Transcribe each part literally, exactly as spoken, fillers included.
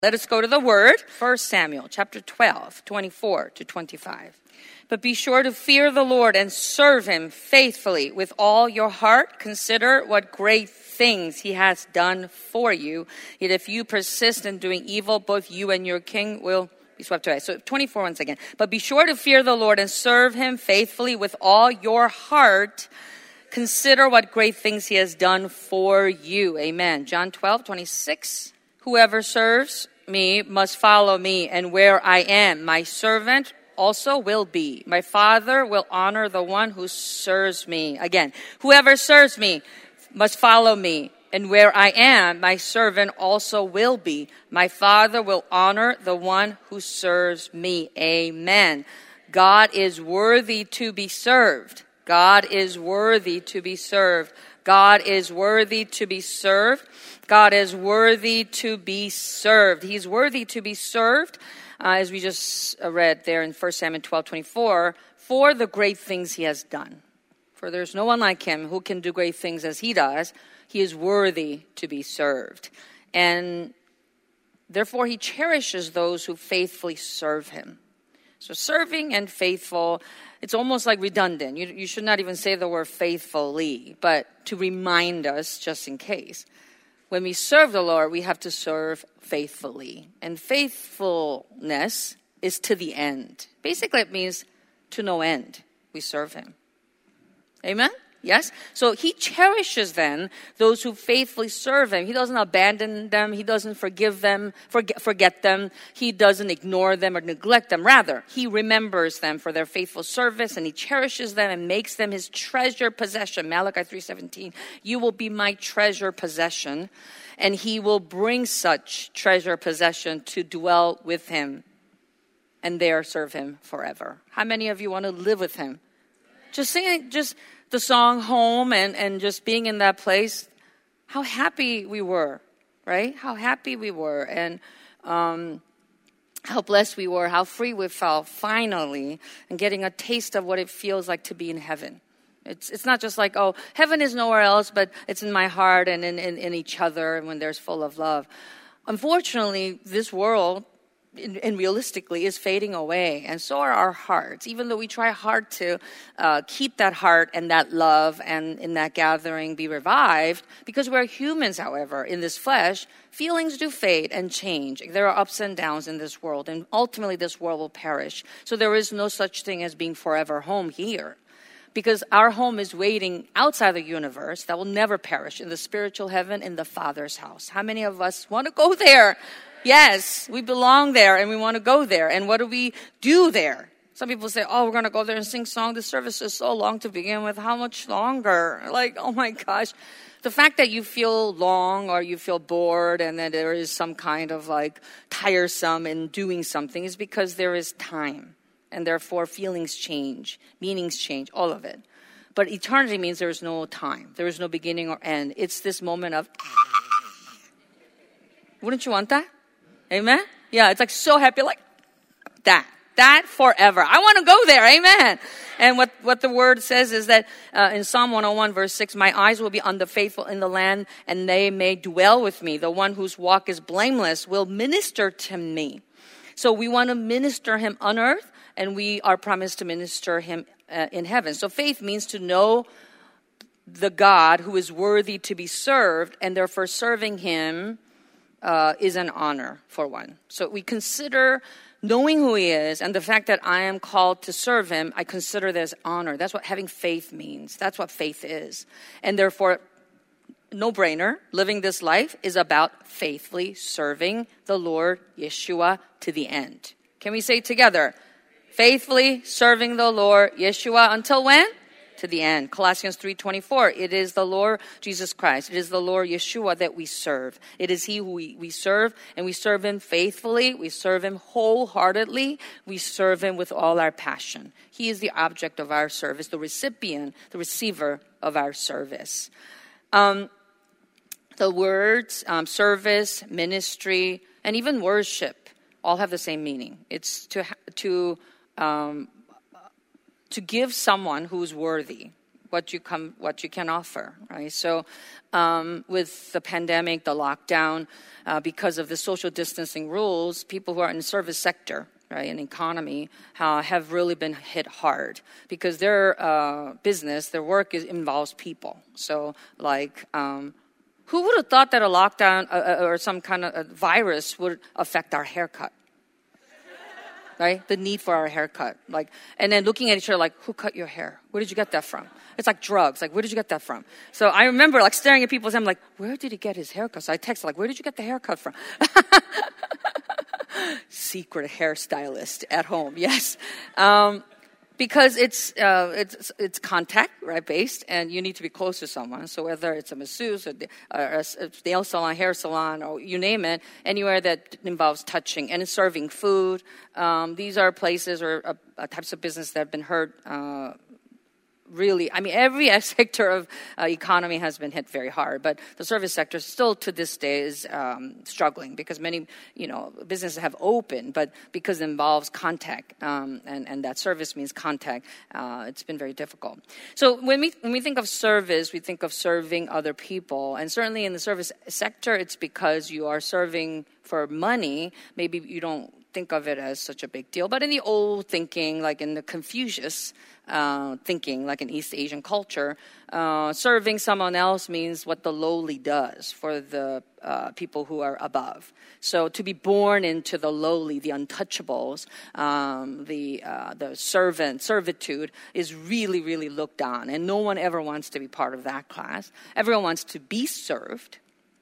Let us go to the word, First Samuel chapter twelve, twenty-four to twenty-five. But be sure to fear the Lord and serve him faithfully with all your heart. Consider what great things he has done for you. Yet if you persist in doing evil, both you and your king will be swept away. So twenty-four once again. But be sure to fear the Lord and serve him faithfully with all your heart. Consider what great things he has done for you. Amen. John twelve, twenty-six. Whoever serves me must follow me, and where I am, my servant also will be. My Father will honor the one who serves me. Again, whoever serves me must follow me, and where I am, my servant also will be. My Father will honor the one who serves me. Amen. God is worthy to be served. God is worthy to be served. God is worthy to be served. God is worthy to be served. He's worthy to be served, uh, as we just read there in First Samuel twelve, twenty-four, for the great things he has done. For there's no one like him who can do great things as he does. He is worthy to be served. And therefore, he cherishes those who faithfully serve him. So serving and faithful, it's almost like redundant. You, you should not even say the word faithfully, but to remind us just in case. When we serve the Lord, we have to serve faithfully. And faithfulness is to the end. Basically, it means to no end. We serve him. Amen? Yes? So he cherishes then those who faithfully serve him. He doesn't abandon them. He doesn't forgive them, forget, forget them. He doesn't ignore them or neglect them. Rather, he remembers them for their faithful service, and he cherishes them and makes them his treasure possession. Malachi three seventeen, you will be my treasure possession, and he will bring such treasure possession to dwell with him and there serve him forever. How many of you want to live with him? Just sing just the song Home and, and just being in that place. How happy we were, right? How happy we were, and um, how blessed we were, how free we felt finally, and getting a taste of what it feels like to be in heaven. It's it's not just like, oh, heaven is nowhere else, but it's in my heart and in, in, in each other and when there's full of love. Unfortunately, this world, and realistically, is fading away, and so are our hearts. Even though we try hard to uh, keep that heart and that love and in that gathering be revived, because we're humans, however, in this flesh, feelings do fade and change. There are ups and downs in this world, and ultimately this world will perish. So there is no such thing as being forever home here, because our home is waiting outside the universe that will never perish, in the spiritual heaven, in the Father's house. How many of us want to go there? Yes, we belong there and we want to go there. And what do we do there? Some people say, oh, we're going to go there and sing song. The service is so long to begin with. How much longer? Like, oh my gosh. The fact that you feel long or you feel bored and that there is some kind of like tiresome in doing something is because there is time. And therefore feelings change, meanings change, all of it. But eternity means there is no time. There is no beginning or end. It's this moment of, wouldn't you want that? Amen? Yeah, it's like so happy, like that. That forever. I want to go there. Amen. And what, what the word says is that uh, in Psalm one oh one, verse six, my eyes will be on the faithful in the land, and they may dwell with me. The one whose walk is blameless will minister to me. So we want to minister him on earth, and we are promised to minister him uh, in heaven. So faith means to know the God who is worthy to be served, and therefore serving him Uh, is an honor for one. So we consider knowing who he is and the fact that I am called to serve him, I consider this honor. That's what having faith means. That's what faith is. And therefore, no-brainer, living this life is about faithfully serving the Lord Yeshua to the end. Can we say together? Faithfully serving the Lord Yeshua until when? To the end. Colossians three twenty-four. It is the Lord Jesus Christ. It is the Lord Yeshua that we serve. It is he who we, we serve, and we serve him faithfully. We serve him wholeheartedly. We serve him with all our passion. He is the object of our service, the recipient, the receiver of our service. Um, the words um, service, ministry, and even worship all have the same meaning. It's to to um, to give someone who's worthy. what you come, what you can offer, right? So, um, with the pandemic, the lockdown, uh, because of the social distancing rules, people who are in the service sector, right, and economy, uh, have really been hit hard because their uh, business, their work is, involves people. So, like, um, who would have thought that a lockdown uh, or some kind of a virus would affect our haircut? Right? The need for our haircut. Like, and then looking at each other like, who cut your hair? Where did you get that from? It's like drugs. Like, where did you get that from? So I remember like staring at people's head. I'm like, where did he get his haircut? So I texted like, where did you get the haircut from? Secret hairstylist at home. Yes. Um, Because it's uh, it's it's contact, right, based, and you need to be close to someone. So whether it's a masseuse or a nail salon, hair salon, or you name it, anywhere that involves touching and serving food, um, these are places or uh, uh, types of business that have been hurt. Uh, Really, I mean, every sector of uh, economy has been hit very hard, but the service sector still to this day is um, struggling because many, you know, businesses have opened, but because it involves contact, um, and, and that service means contact, uh, it's been very difficult. So when we when we think of service, we think of serving other people, and certainly in the service sector, it's because you are serving for money. Maybe you don't think of it as such a big deal, but in the old thinking, like in the Confucius uh, thinking, like in East Asian culture, uh, serving someone else means what the lowly does for the uh, people who are above. So to be born into the lowly, the untouchables, um, the uh, the servant, servitude is really, really looked on, and no one ever wants to be part of that class. Everyone wants to be served.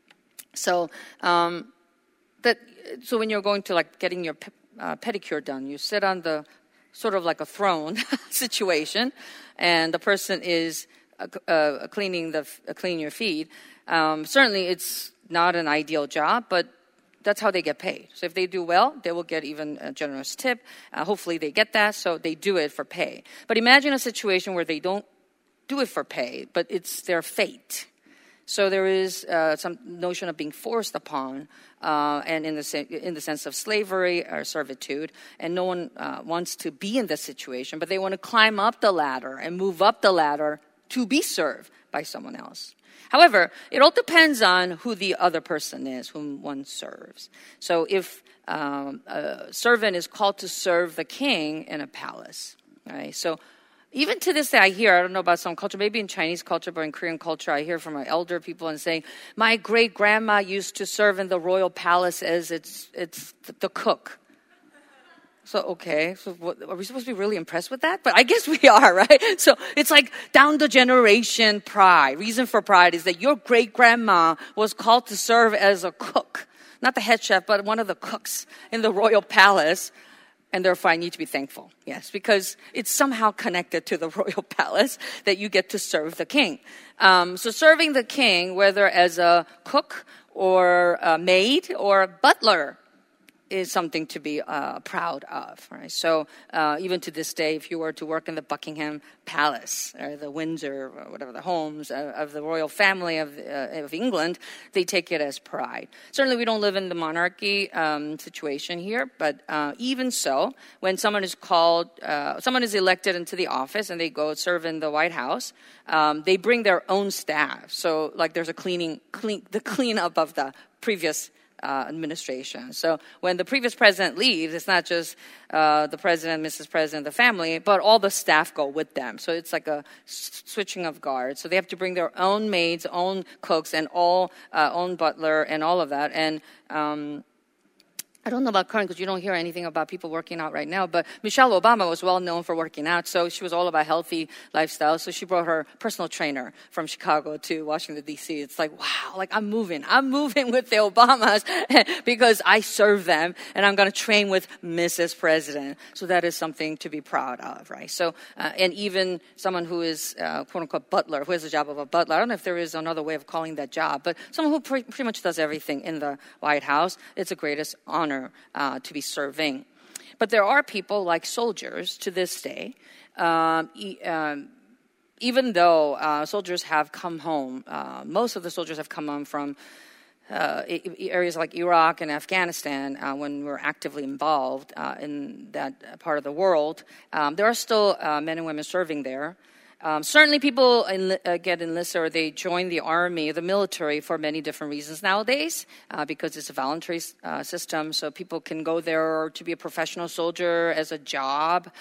So um, that so when you're going to like getting your pe- uh, pedicure done, you sit on the sort of like a throne situation, and the person is uh, uh, cleaning the uh, cleaning your feet. Um, certainly, it's not an ideal job, but that's how they get paid. So if they do well, they will get even a generous tip. Uh, hopefully, they get that, so they do it for pay. But imagine a situation where they don't do it for pay, but it's their fate. So there is uh, some notion of being forced upon, uh, and in the se- in the sense of slavery or servitude, and no one uh, wants to be in this situation, but they want to climb up the ladder and move up the ladder to be served by someone else. However, it all depends on who the other person is, whom one serves. So if um, a servant is called to serve the king in a palace, right? So even to this day, I hear, I don't know about some culture, maybe in Chinese culture, but in Korean culture, I hear from my elder people and saying, my great-grandma used to serve in the royal palace as it's it's the cook. So, okay, so what, are we supposed to be really impressed with that? But I guess we are, right? So it's like down the generation pride. Reason for pride is that your great-grandma was called to serve as a cook. Not the head chef, but one of the cooks in the royal palace. And therefore, I need to be thankful, yes, because it's somehow connected to the royal palace that you get to serve the king. Um, so serving the king, whether as a cook or a maid or a butler, is something to be uh, proud of, right? So uh, even to this day, if you were to work in the Buckingham Palace or the Windsor, or whatever the homes of, of the royal family of, uh, of England, they take it as pride. Certainly we don't live in the monarchy um, situation here, but uh, even so, when someone is called, uh, someone is elected into the office and they go serve in the White House, um, they bring their own staff. So like there's a cleaning, clean, the cleanup of the previous Uh, administration. So when the previous president leaves, it's not just uh, the president, Missus President, the family, but all the staff go with them. So it's like a s- switching of guards. So they have to bring their own maids, own cooks, and all uh, own butler, and all of that. And um, I don't know about current because you don't hear anything about people working out right now, but Michelle Obama was well known for working out, so she was all about healthy lifestyle. So she brought her personal trainer from Chicago to Washington, D C. It's like, wow, like I'm moving. I'm moving with the Obamas because I serve them, and I'm going to train with Missus President. So that is something to be proud of, right? So, uh, and even someone who is, uh, quote-unquote, butler, who has the job of a butler. I don't know if there is another way of calling that job, but someone who pre- pretty much does everything in the White House, it's the greatest honor Uh, to be serving. But there are people like soldiers to this day, um, e- um, even though uh, soldiers have come home, uh, most of the soldiers have come home from uh, areas like Iraq and Afghanistan uh, when we're actively involved uh, in that part of the world. Um, there are still uh, men and women serving there. Um, certainly people enli- uh, get enlisted or they join the army, the military, for many different reasons nowadays uh, because it's a voluntary uh, system. So people can go there to be a professional soldier as a job.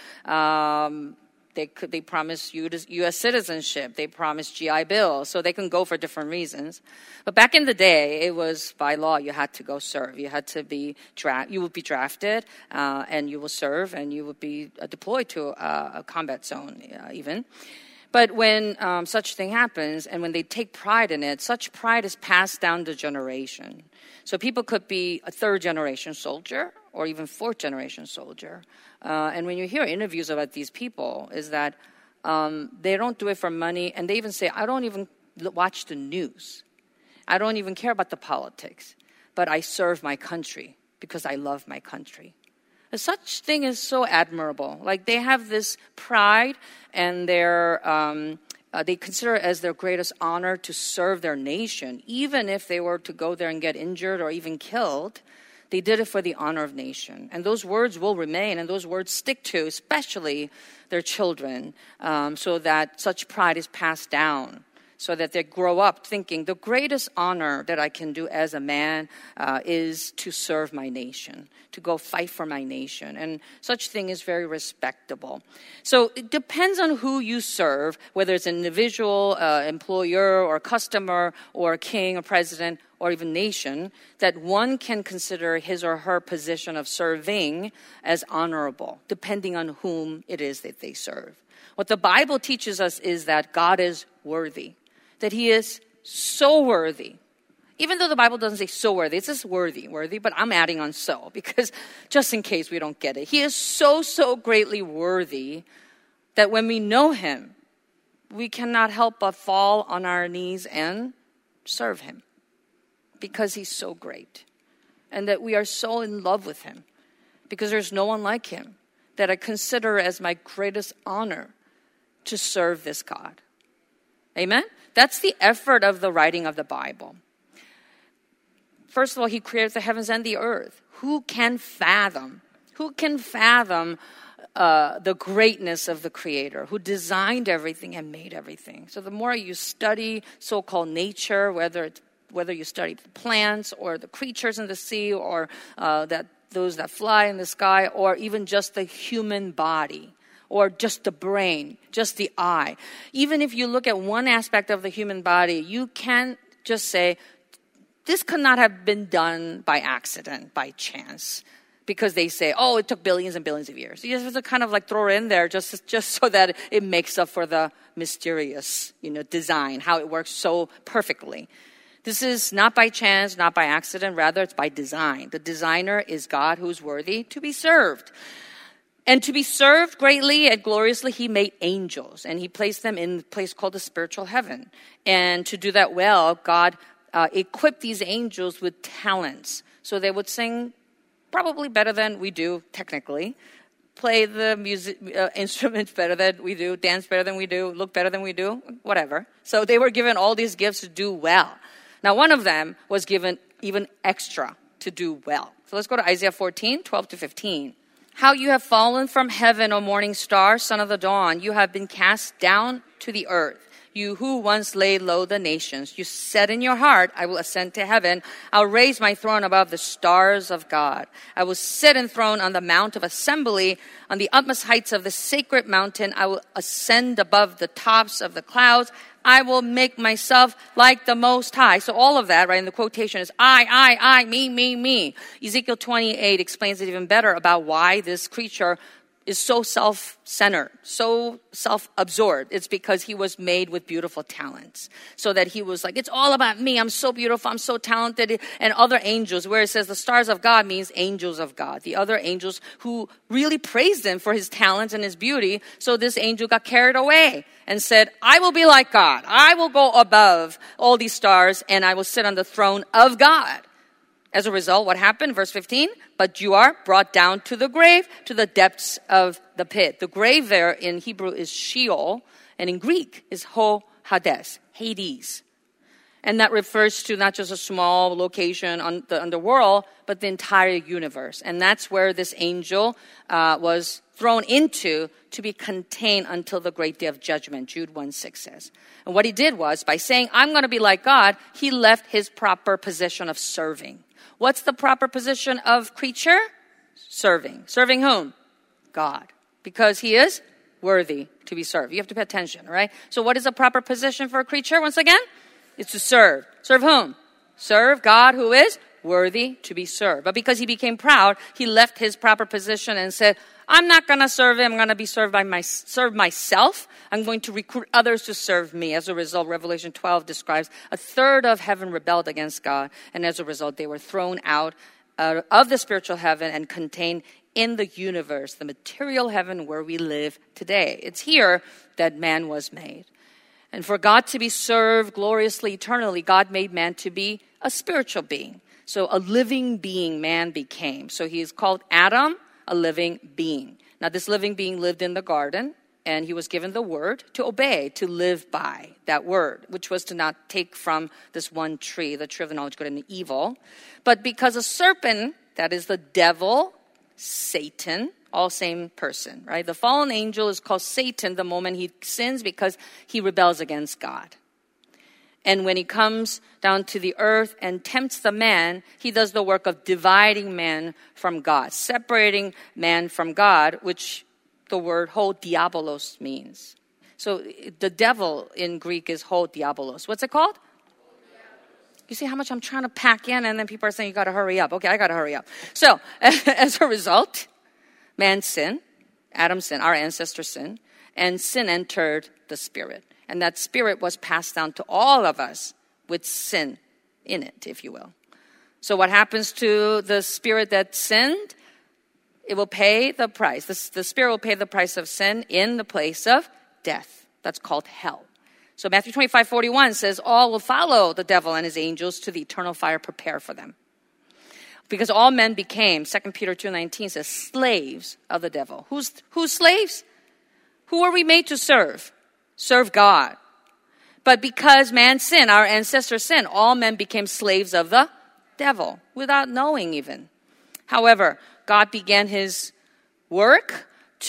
Um, they could, they promise you U S citizenship. They promise G I Bill. So they can go for different reasons. But back in the day, it was by law. You had to go serve. You had to be dra- You would be drafted uh, and you will serve and you would be uh, deployed to a, a combat zone uh, even. But when um, such thing happens and when they take pride in it, such pride is passed down the generation. So people could be a third generation soldier or even fourth generation soldier. Uh, and when you hear interviews about these people is that um, they don't do it for money. And they even say, I don't even watch the news. I don't even care about the politics. But I serve my country because I love my country. Such thing is so admirable. Like they have this pride and they're, um, uh, they consider it as their greatest honor to serve their nation. Even if they were to go there and get injured or even killed, they did it for the honor of nation. And those words will remain and those words stick to, especially their children, um, so that such pride is passed down. So that they grow up thinking the greatest honor that I can do as a man uh, is to serve my nation, to go fight for my nation. And such thing is very respectable. So it depends on who you serve, whether it's an individual, uh, employer, or customer, or a king, or president, or even nation, that one can consider his or her position of serving as honorable, depending on whom it is that they serve. What the Bible teaches us is that God is worthy. That he is so worthy. Even though the Bible doesn't say so worthy, it says worthy, worthy, but I'm adding on so because just in case we don't get it. He is so, so greatly worthy that when we know him, we cannot help but fall on our knees and serve him because he's so great. And that we are so in love with him because there's no one like him that I consider as my greatest honor to serve this God. Amen? That's the effort of the writing of the Bible. First of all, he created the heavens and the earth. Who can fathom? Who can fathom uh, the greatness of the Creator who designed everything and made everything? So the more you study so-called nature, whether it's, whether you study the plants or the creatures in the sea or uh, that those that fly in the sky or even just the human body, or just the brain, just the eye. Even if you look at one aspect of the human body, you can't just say, this could not have been done by accident, by chance. Because they say, oh, it took billions and billions of years. You just have to kind of like throw it in there just, just so that it makes up for the mysterious, you know, design, how it works so perfectly. This is not by chance, not by accident, rather it's by design. The designer is God who's worthy to be served. And to be served greatly and gloriously, he made angels. And he placed them in a place called the spiritual heaven. And to do that well, God uh, equipped these angels with talents. So they would sing probably better than we do, technically. Play the music uh, instruments better than we do. Dance better than we do. Look better than we do. Whatever. So they were given all these gifts to do well. Now one of them was given even extra to do well. So let's go to Isaiah fourteen, twelve to fifteen. How you have fallen from heaven, O morning star, son of the dawn. You have been cast down to the earth. You who once laid low the nations. You said in your heart, I will ascend to heaven. I'll raise my throne above the stars of God. I will sit enthroned on the mount of assembly. On the utmost heights of the sacred mountain, I will ascend above the tops of the clouds. I will make myself like the Most High. So all of that, right, in the quotation is I, I, I, me, me, me. Ezekiel twenty-eight explains it even better about why this creature is so self-centered, so self-absorbed. It's because he was made with beautiful talents. So that he was like, it's all about me. I'm so beautiful. I'm so talented. And other angels, where it says the stars of God means angels of God. The other angels who really praised him for his talents and his beauty. So this angel got carried away and said, I will be like God. I will go above all these stars and I will sit on the throne of God. As a result, what happened? Verse fifteen, but you are brought down to the grave, to the depths of the pit. The grave there in Hebrew is Sheol, and in Greek is Ho Hades, Hades. And that refers to not just a small location on the underworld, but the entire universe. And that's where this angel uh, was thrown into to be contained until the great day of judgment, Jude one six says. And what he did was, by saying, I'm going to be like God, he left his proper position of serving. What's the proper position of creature? Serving. Serving whom? God. Because he is worthy to be served. You have to pay attention, right? So what is a proper position for a creature, once again? It's to serve. Serve whom? Serve God who is worthy to be served. But because he became proud, he left his proper position and said, I'm not going to serve him. I'm going to be served by my, serve myself. I'm going to recruit others to serve me. As a result, Revelation twelve describes a third of heaven rebelled against God. And as a result, they were thrown out uh, of the spiritual heaven and contained in the universe, the material heaven where we live today. It's here that man was made. And for God to be served gloriously, eternally, God made man to be a spiritual being. So a living being man became. So he is called Adam, a living being. Now this living being lived in the garden, and he was given the word to obey, to live by that word, which was to not take from this one tree, the tree of the knowledge of good and evil. But because a serpent, that is the devil, Satan, all same person, right? The fallen angel is called Satan the moment he sins because he rebels against God. And when he comes down to the earth and tempts the man, he does the work of dividing man from God, separating man from God, which the word ho diabolos means. So the devil in Greek is ho diabolos. What's it called? You see how much I'm trying to pack in, and then people are saying, you got to hurry up. Okay, I got to hurry up. So as a result, man sinned, Adam sinned, our ancestor sinned, and sin entered the spirit. And that spirit was passed down to all of us with sin in it, if you will. So what happens to the spirit that sinned? It will pay the price. The, the spirit will pay the price of sin in the place of death. That's called hell. So Matthew twenty-five forty-one says, all will follow the devil and his angels to the eternal fire prepared for them. Because all men became, Second Peter two nineteen says, slaves of the devil. Who's, who's slaves? Who are we made to serve? Serve God. But because man sinned, our ancestors sinned, all men became slaves of the devil without knowing even. However, God began his work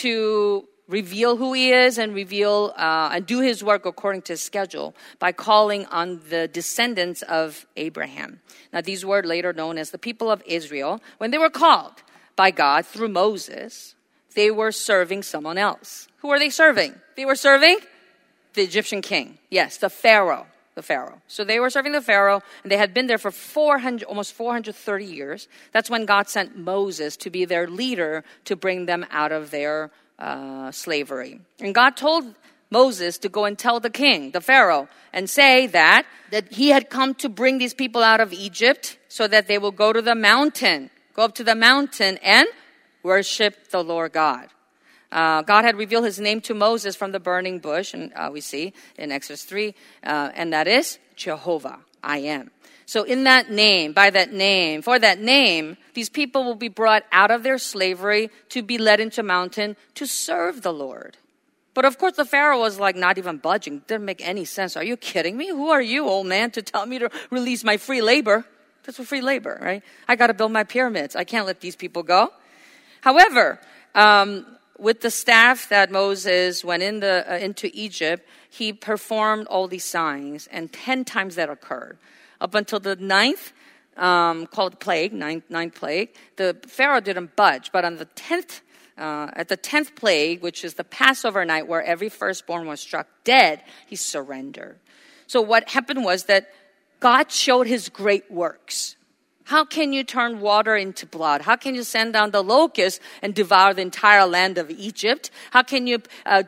to reveal who he is and reveal uh, and do his work according to his schedule by calling on the descendants of Abraham. Now, these were later known as the people of Israel. When they were called by God through Moses, they were serving someone else. Who were they serving? They were serving the Egyptian king. Yes, the Pharaoh. The Pharaoh. So they were serving the Pharaoh, and they had been there for four hundred, almost four hundred thirty years. That's when God sent Moses to be their leader to bring them out of their uh, slavery. And God told Moses to go and tell the king, the Pharaoh, and say that, that he had come to bring these people out of Egypt so that they will go to the mountain, go up to the mountain and worship the Lord God. Uh, God had revealed his name to Moses from the burning bush, and uh, we see in Exodus three, uh, and that is Jehovah, I am. So in that name, by that name, for that name, these people will be brought out of their slavery to be led into a mountain to serve the Lord. But of course, the Pharaoh was like not even budging. Didn't make any sense. Are you kidding me? Who are you, old man, to tell me to release my free labor? That's for free labor, right? I got to build my pyramids. I can't let these people go. However, um, with the staff that Moses went in the, uh, into Egypt, he performed all these signs, and ten times that occurred. Up until the ninth, um, called plague, ninth, ninth plague, the Pharaoh didn't budge. But on the tenth, uh, at the tenth plague, which is the Passover night where every firstborn was struck dead, he surrendered. So what happened was that God showed his great works. How can you turn water into blood? How can you send down the locusts and devour the entire land of Egypt? How can you uh,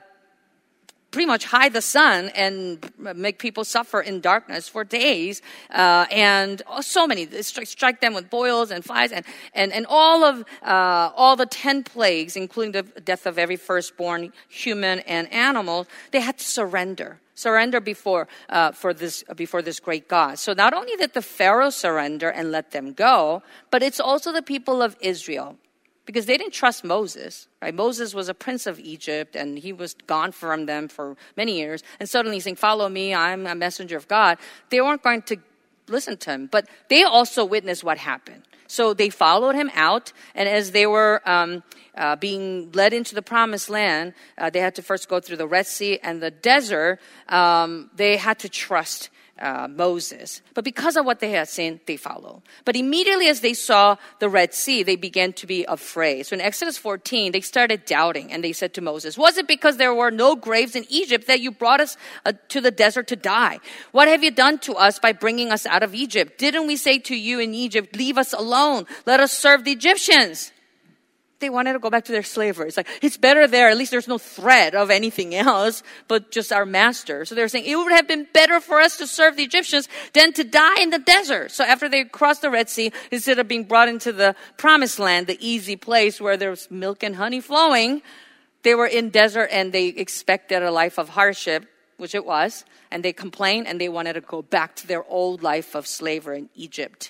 pretty much hide the sun and make people suffer in darkness for days? Uh, and so many, strike them with boils and flies, and and, and all of uh, all the ten plagues, including the death of every firstborn human and animal, they had to surrender. Surrender before uh, for this before this great God. So not only did the Pharaoh surrender and let them go, but it's also the people of Israel because they didn't trust Moses, right? Moses was a prince of Egypt, and he was gone from them for many years. And suddenly he's saying, follow me, I'm a messenger of God. They weren't going to listen to him. But they also witnessed what happened. So they followed him out, and as they were um, uh, being led into the promised land, uh, they had to first go through the Red Sea and the desert. Um, they had to trust Uh, Moses. But because of what they had seen, they followed. But immediately as they saw the Red Sea, they began to be afraid. So in Exodus fourteen, they started doubting, and they said to Moses, was it because there were no graves in Egypt that you brought us uh, to the desert to die? What have you done to us by bringing us out of Egypt? Didn't we say to you in Egypt, leave us alone, let us serve the Egyptians? They wanted to go back to their slavery. It's like, it's better there. At least there's no threat of anything else, but just our master. So they're saying it would have been better for us to serve the Egyptians than to die in the desert. So after they crossed the Red Sea, instead of being brought into the promised land, the easy place where there's milk and honey flowing, they were in desert and they expected a life of hardship, which it was. And they complained and they wanted to go back to their old life of slavery in Egypt.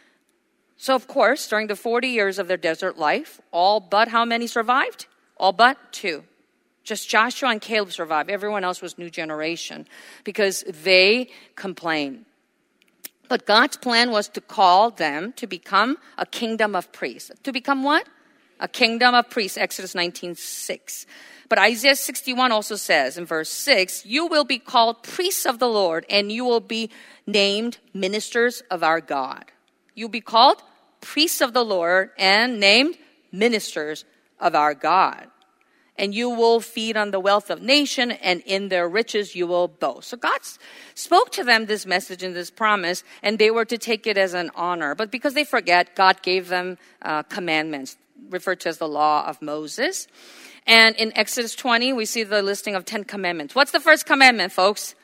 So, of course, during the forty years of their desert life, all but how many survived? All but two. Just Joshua and Caleb survived. Everyone else was new generation because they complained. But God's plan was to call them to become a kingdom of priests. To become what? A kingdom of priests, Exodus nineteen six. But Isaiah sixty-one also says in verse six, you will be called priests of the Lord, and you will be named ministers of our God. You'll be called priests of the Lord and named ministers of our God. And you will feed on the wealth of nation, and in their riches you will boast. So God spoke to them this message and this promise, and they were to take it as an honor. But because they forget, God gave them uh, commandments, referred to as the law of Moses. And in Exodus twenty, we see the listing of ten commandments. What's the first commandment, folks?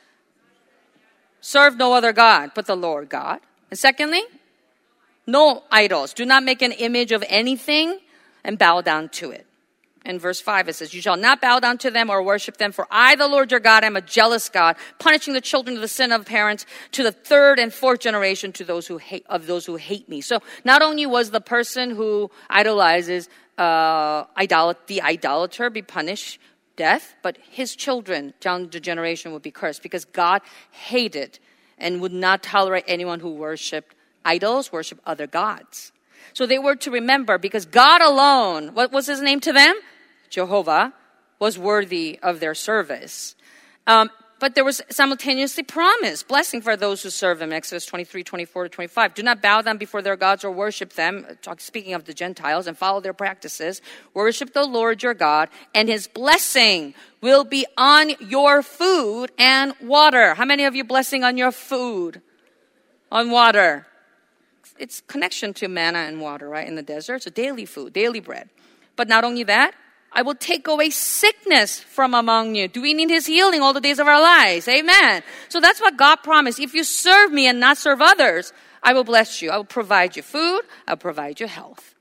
Serve no other God but the Lord God. And secondly, no idols. Do not make an image of anything and bow down to it. In verse five, it says, you shall not bow down to them or worship them, for I, the Lord your God, am a jealous God, punishing the children of the sin of parents to the third and fourth generation to those who hate, of those who hate me. So not only was the person who idolizes uh, idol- the idolater be punished death, but his children down the generation would be cursed because God hated and would not tolerate anyone who worshiped idols, worship other gods. So they were to remember, because God alone, what was his name to them? Jehovah, was worthy of their service. Um, but there was simultaneously promised blessing for those who serve him. Exodus twenty-three, twenty-four to twenty-five. Do not bow down before their gods or worship them. Talk, speaking of the Gentiles, and follow their practices. Worship the Lord your God, and his blessing will be on your food and water. How many of you blessing on your food? On water? It's connection to manna and water, right, in the desert. So daily food, daily bread. But not only that, I will take away sickness from among you. Do we need his healing all the days of our lives? Amen. So that's what God promised. If you serve me and not serve others, I will bless you. I will provide you food. I'll provide you health.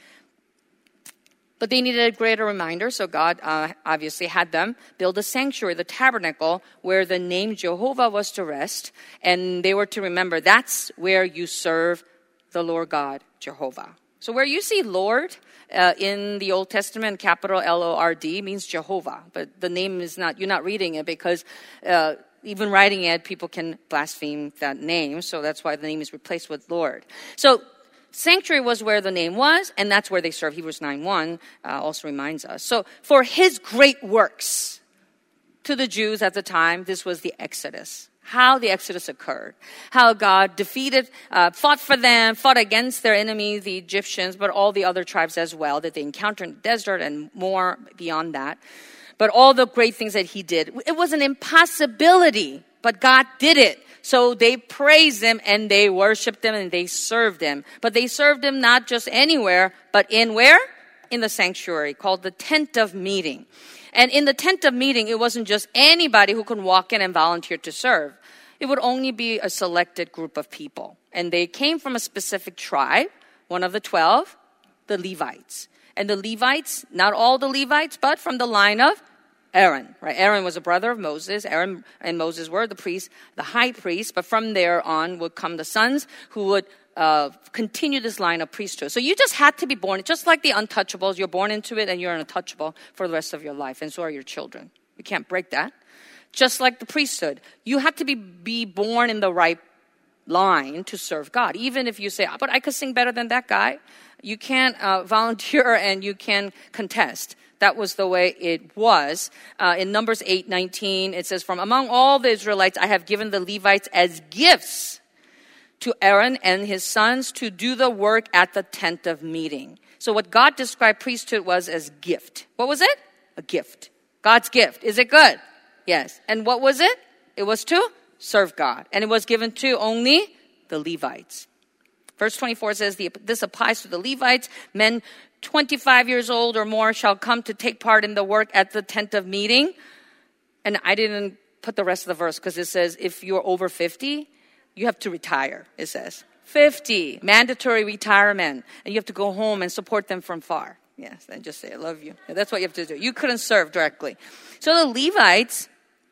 But they needed a greater reminder, so God uh, obviously had them build a sanctuary, the tabernacle, where the name Jehovah was to rest. And they were to remember that's where you serve the Lord God, Jehovah. So where you see Lord uh, in the Old Testament, capital L O R D means Jehovah. But the name is not, you're not reading it because uh, even writing it, people can blaspheme that name. So that's why the name is replaced with Lord. So sanctuary was where the name was, and that's where they serve. Hebrews nine one uh, also reminds us. So for his great works to the Jews at the time, this was the Exodus. How the Exodus occurred. How God defeated, uh, fought for them, fought against their enemies, the Egyptians, but all the other tribes as well that they encountered in the desert and more beyond that. But all the great things that he did. It was an impossibility, but God did it. So they praised him and they worshiped him and they served him. But they served him not just anywhere, but in where? In the sanctuary called the tent of meeting. And in the tent of meeting, it wasn't just anybody who could walk in and volunteer to serve. It would only be a selected group of people. And they came from a specific tribe, one of the twelve, the Levites. And the Levites, not all the Levites, but from the line of Aaron, right? Aaron was a brother of Moses. Aaron and Moses were the priests, the high priest. But from there on would come the sons who would uh, continue this line of priesthood. So you just had to be born, just like the untouchables. You're born into it and you're untouchable for the rest of your life. And so are your children. You can't break that. Just like the priesthood. You have to be, be born in the right line to serve God. Even if you say, but I could sing better than that guy. You can't uh, volunteer and you can contest. That was the way it was. Uh, in Numbers eight nineteen, it says, from among all the Israelites, I have given the Levites as gifts to Aaron and his sons to do the work at the tent of meeting. So what God described priesthood was as gift. What was it? A gift. God's gift. Is it good? Yes. And what was it? It was to serve God. And it was given to only the Levites. Verse twenty-four says, this applies to the Levites. Men twenty-five years old or more shall come to take part in the work at the tent of meeting. And I didn't put the rest of the verse because it says if you're over fifty, you have to retire, it says. fifty, mandatory retirement. And you have to go home and support them from far. Yes, and just say, I love you. That's what you have to do. You couldn't serve directly. So the Levites,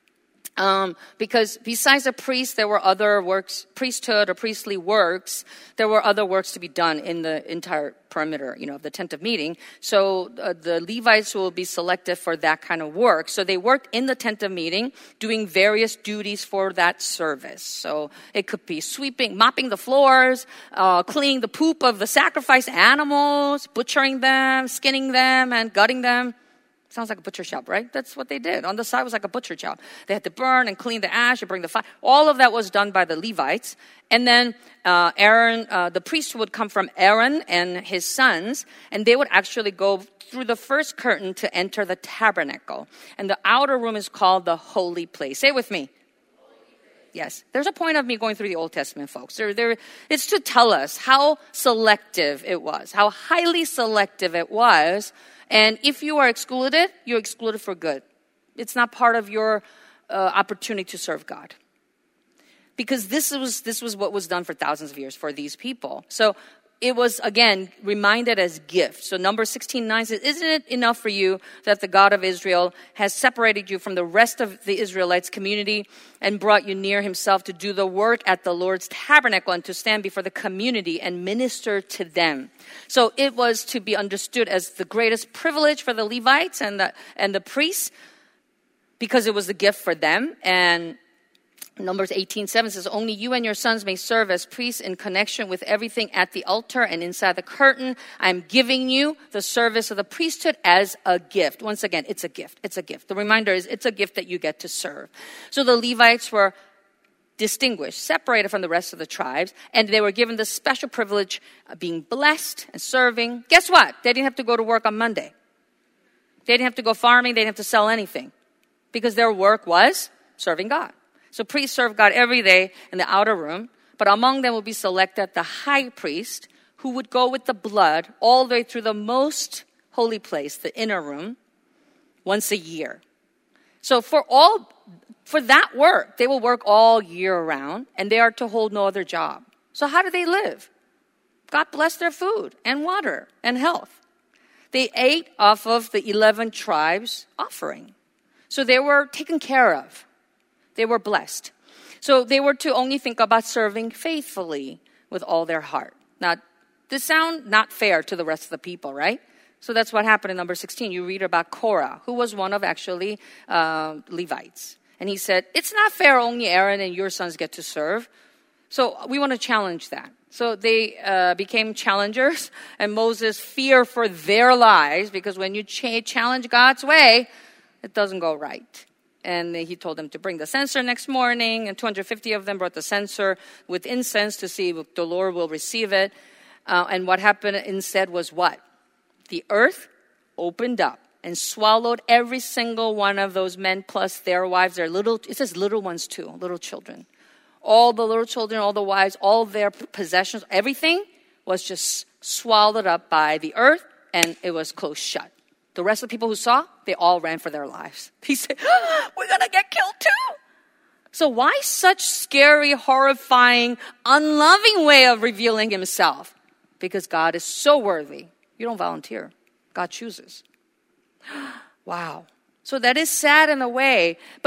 Um, because besides the priest, there were other works, priesthood or priestly works, there were other works to be done in the entire perimeter, you know, of the tent of meeting. So uh, the Levites will be selected for that kind of work. So they worked in the tent of meeting, doing various duties for that service. So it could be sweeping, mopping the floors, uh, cleaning the poop of the sacrificed animals, butchering them, skinning them, and gutting them. Sounds like a butcher shop, right? That's what they did. On the side was like a butcher shop. They had to burn and clean the ash and bring the fire. All of that was done by the Levites. And then uh, Aaron, uh, the priest would come from Aaron and his sons, and they would actually go through the first curtain to enter the tabernacle. And the outer room is called the holy place. Say it with me. Yes. There's a point of me going through the Old Testament, folks. There, there, it's to tell us how selective it was, how highly selective it was. And if you are excluded, you're excluded for good. It's not part of your uh, opportunity to serve God. Because this was this was what was done for thousands of years for these people. So it was, again, reminded as gift. So number sixteen nine says, isn't it enough for you that the God of Israel has separated you from the rest of the Israelites community and brought you near himself to do the work at the Lord's tabernacle and to stand before the community and minister to them? So it was to be understood as the greatest privilege for the Levites and the, and the priests because it was a gift for them. And Numbers eighteen seven says, only you and your sons may serve as priests in connection with everything at the altar and inside the curtain. I'm giving you the service of the priesthood as a gift. Once again, it's a gift. It's a gift. The reminder is it's a gift that you get to serve. So the Levites were distinguished, separated from the rest of the tribes, and they were given the special privilege of being blessed and serving. Guess what? They didn't have to go to work on Monday. They didn't have to go farming. They didn't have to sell anything because their work was serving God. So priests serve God every day in the outer room, but among them will be selected the high priest who would go with the blood all the way through the most holy place, the inner room, once a year. So for all, for that work, they will work all year round, and they are to hold no other job. So how do they live? God bless their food and water and health. They ate off of the eleven tribes' offering. So they were taken care of. They were blessed. So they were to only think about serving faithfully with all their heart. Now, this sounds not fair to the rest of the people, right? So that's what happened in number sixteen. You read about Korah, who was one of actually uh, Levites. And he said, it's not fair only Aaron and your sons get to serve. So we want to challenge that. So they uh, became challengers, and Moses feared for their lives because when you cha- challenge God's way, it doesn't go right. And he told them to bring the censer next morning, and two hundred fifty of them brought the censer with incense to see if the Lord will receive it. Uh, and what happened instead was what? The earth opened up and swallowed every single one of those men plus their wives, their little, it says little ones too, little children. All the little children, all the wives, all their possessions, everything was just swallowed up by the earth, and it was closed shut. The rest of the people who saw, they all ran for their lives. He said, oh, we're going to get killed too. So why such scary, horrifying, unloving way of revealing himself? Because God is so worthy. You don't volunteer. God chooses. Wow. So that is sad in a way. But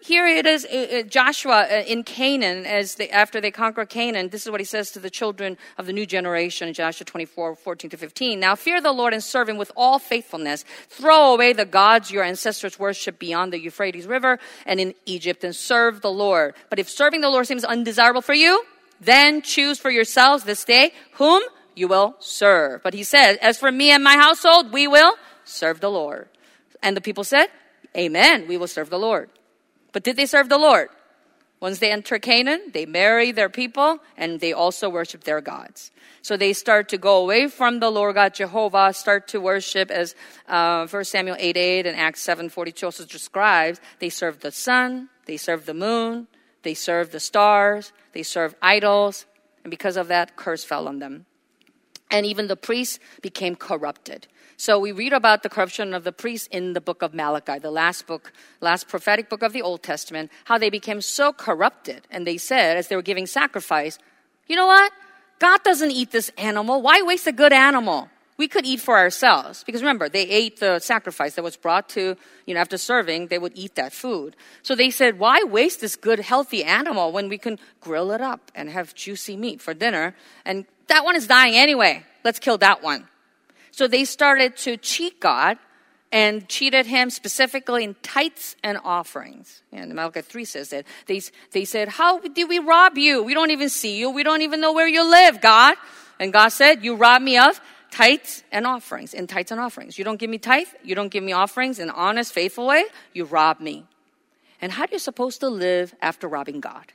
here it is, uh, Joshua uh, in Canaan, as they, after they conquer Canaan, this is what he says to the children of the new generation in Joshua twenty-four, fourteen to fifteen. Now fear the Lord and serve him with all faithfulness. Throw away the gods your ancestors worshipped beyond the Euphrates River and in Egypt, and serve the Lord. But if serving the Lord seems undesirable for you, then choose for yourselves this day whom you will serve. But he said, as for me and my household, we will serve the Lord. And the people said, amen, we will serve the Lord. But did they serve the Lord? Once they enter Canaan, they marry their people, and they also worship their gods. So they start to go away from the Lord God Jehovah, start to worship, as uh, First Samuel eight eight and Acts seven forty-two also describes. They serve the sun, they serve the moon, they serve the stars, they serve idols, and because of that, curse fell on them. And even the priests became corrupted. So we read about the corruption of the priests in the book of Malachi, the last book, last prophetic book of the Old Testament, how they became so corrupted. And they said, as they were giving sacrifice, you know what? God doesn't eat this animal. Why waste a good animal? We could eat for ourselves. Because remember, they ate the sacrifice that was brought to, you know, after serving, they would eat that food. So they said, why waste this good, healthy animal when we can grill it up and have juicy meat for dinner? And that one is dying anyway. Let's kill that one. So they started to cheat God and cheated him specifically in tithes and offerings. And Malachi three says that. They, they said, how did we rob you? We don't even see you. We don't even know where you live, God. And God said, you robbed me of tithes and offerings, in tithes and offerings. You don't give me tithe, you don't give me offerings in an honest, faithful way, you rob me. And how are you supposed to live after robbing God?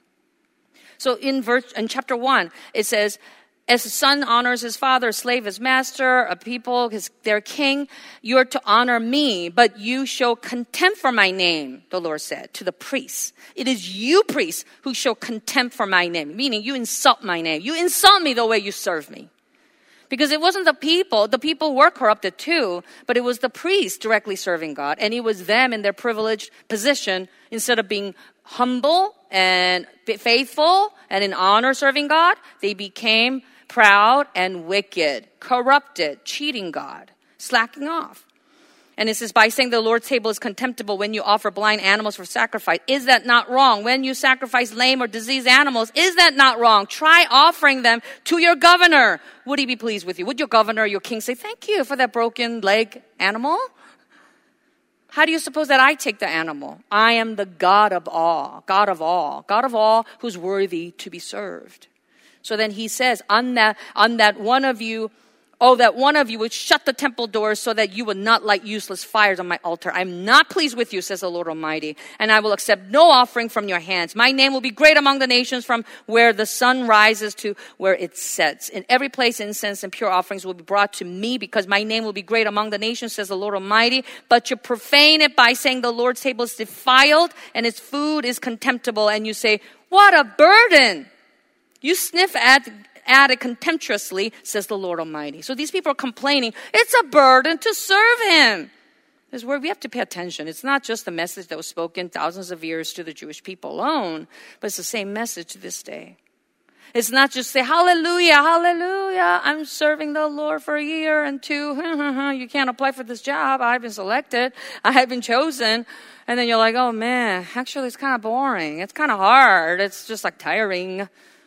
So in verse, in chapter one, it says, as a son honors his father, a slave his master, a people his, their king, you are to honor me, but you show contempt for my name, the Lord said to the priests. It is you priests who show contempt for my name, meaning you insult my name. You insult me the way you serve me. Because it wasn't the people. The people were corrupted too, but it was the priests directly serving God. And it was them in their privileged position, instead of being humble and faithful and in honor serving God, they became proud and wicked, corrupted, cheating God, slacking off. And it says, by saying the Lord's table is contemptible when you offer blind animals for sacrifice. Is that not wrong? When you sacrifice lame or diseased animals, is that not wrong? Try offering them to your governor. Would he be pleased with you? Would your governor, your king say, thank you for that broken leg animal? How do you suppose that I take the animal? I am the God of all, God of all, God of all who's worthy to be served. So then he says, on that, on that one of you, oh, that one of you would shut the temple doors so that you would not light useless fires on my altar. I'm not pleased with you, says the Lord Almighty, and I will accept no offering from your hands. My name will be great among the nations from where the sun rises to where it sets. In every place, incense and pure offerings will be brought to me because my name will be great among the nations, says the Lord Almighty. But you profane it by saying the Lord's table is defiled and its food is contemptible. And you say, what a burden. You sniff at at it contemptuously, says the Lord Almighty. So these people are complaining, it's a burden to serve him. This is where we have to pay attention. It's not just the message that was spoken thousands of years to the Jewish people alone, but it's the same message to this day. It's not just say, hallelujah, hallelujah, I'm serving the Lord for a year and two. You can't apply for this job. I've been selected. I have been chosen. And then you're like, oh man, actually it's kind of boring. It's kind of hard. It's just like tiring.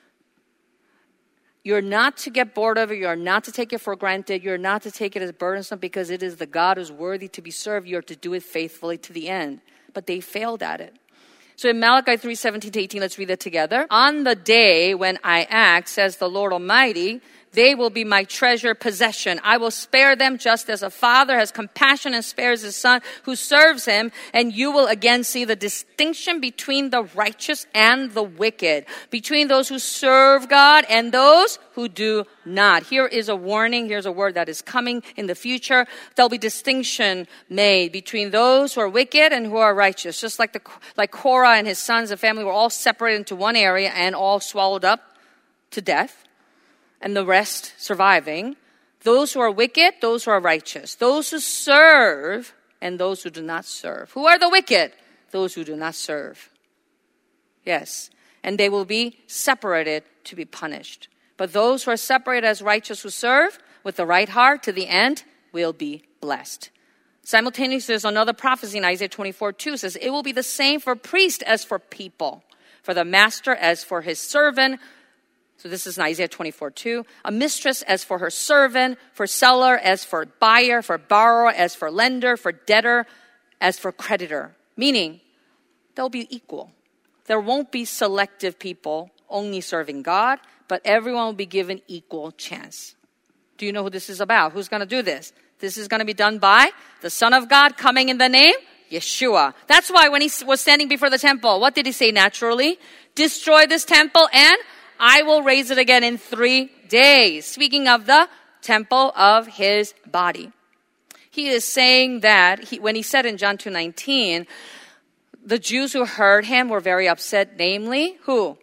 You're not to get bored of it. You're not to take it for granted. You're not to take it as burdensome because it is the God who's worthy to be served. You're to do it faithfully to the end. But they failed at it. So in Malachi three seventeen to eighteen, let's read that together. On the day when I act, says the Lord Almighty, they will be my treasured possession. I will spare them just as a father has compassion and spares his son who serves him. And you will again see the distinction between the righteous and the wicked, between those who serve God and those who do not. Here is a warning. Here's a word that is coming in the future. There'll be distinction made between those who are wicked and who are righteous. Just like the like Korah and his sons and family were all separated into one area and all swallowed up to death, and the rest surviving. Those who are wicked, those who are righteous. Those who serve and those who do not serve. Who are the wicked? Those who do not serve. Yes. And they will be separated to be punished. But those who are separated as righteous who serve with the right heart to the end will be blessed. Simultaneously, there's another prophecy in Isaiah twenty-four two says, it will be the same for priest as for people, for the master as for his servant. So this is in Isaiah twenty-four two. A mistress as for her servant, for seller as for buyer, for borrower as for lender, for debtor as for creditor. Meaning, they'll be equal. There won't be selective people only serving God, but everyone will be given equal chance. Do you know who this is about? Who's going to do this? This is going to be done by the Son of God coming in the name Yeshua. That's why when he was standing before the temple, what did he say naturally? Destroy this temple and I will raise it again in three days. Speaking of the temple of his body. He is saying that he, when he said in John two nineteen, the Jews who heard him were very upset, namely, who?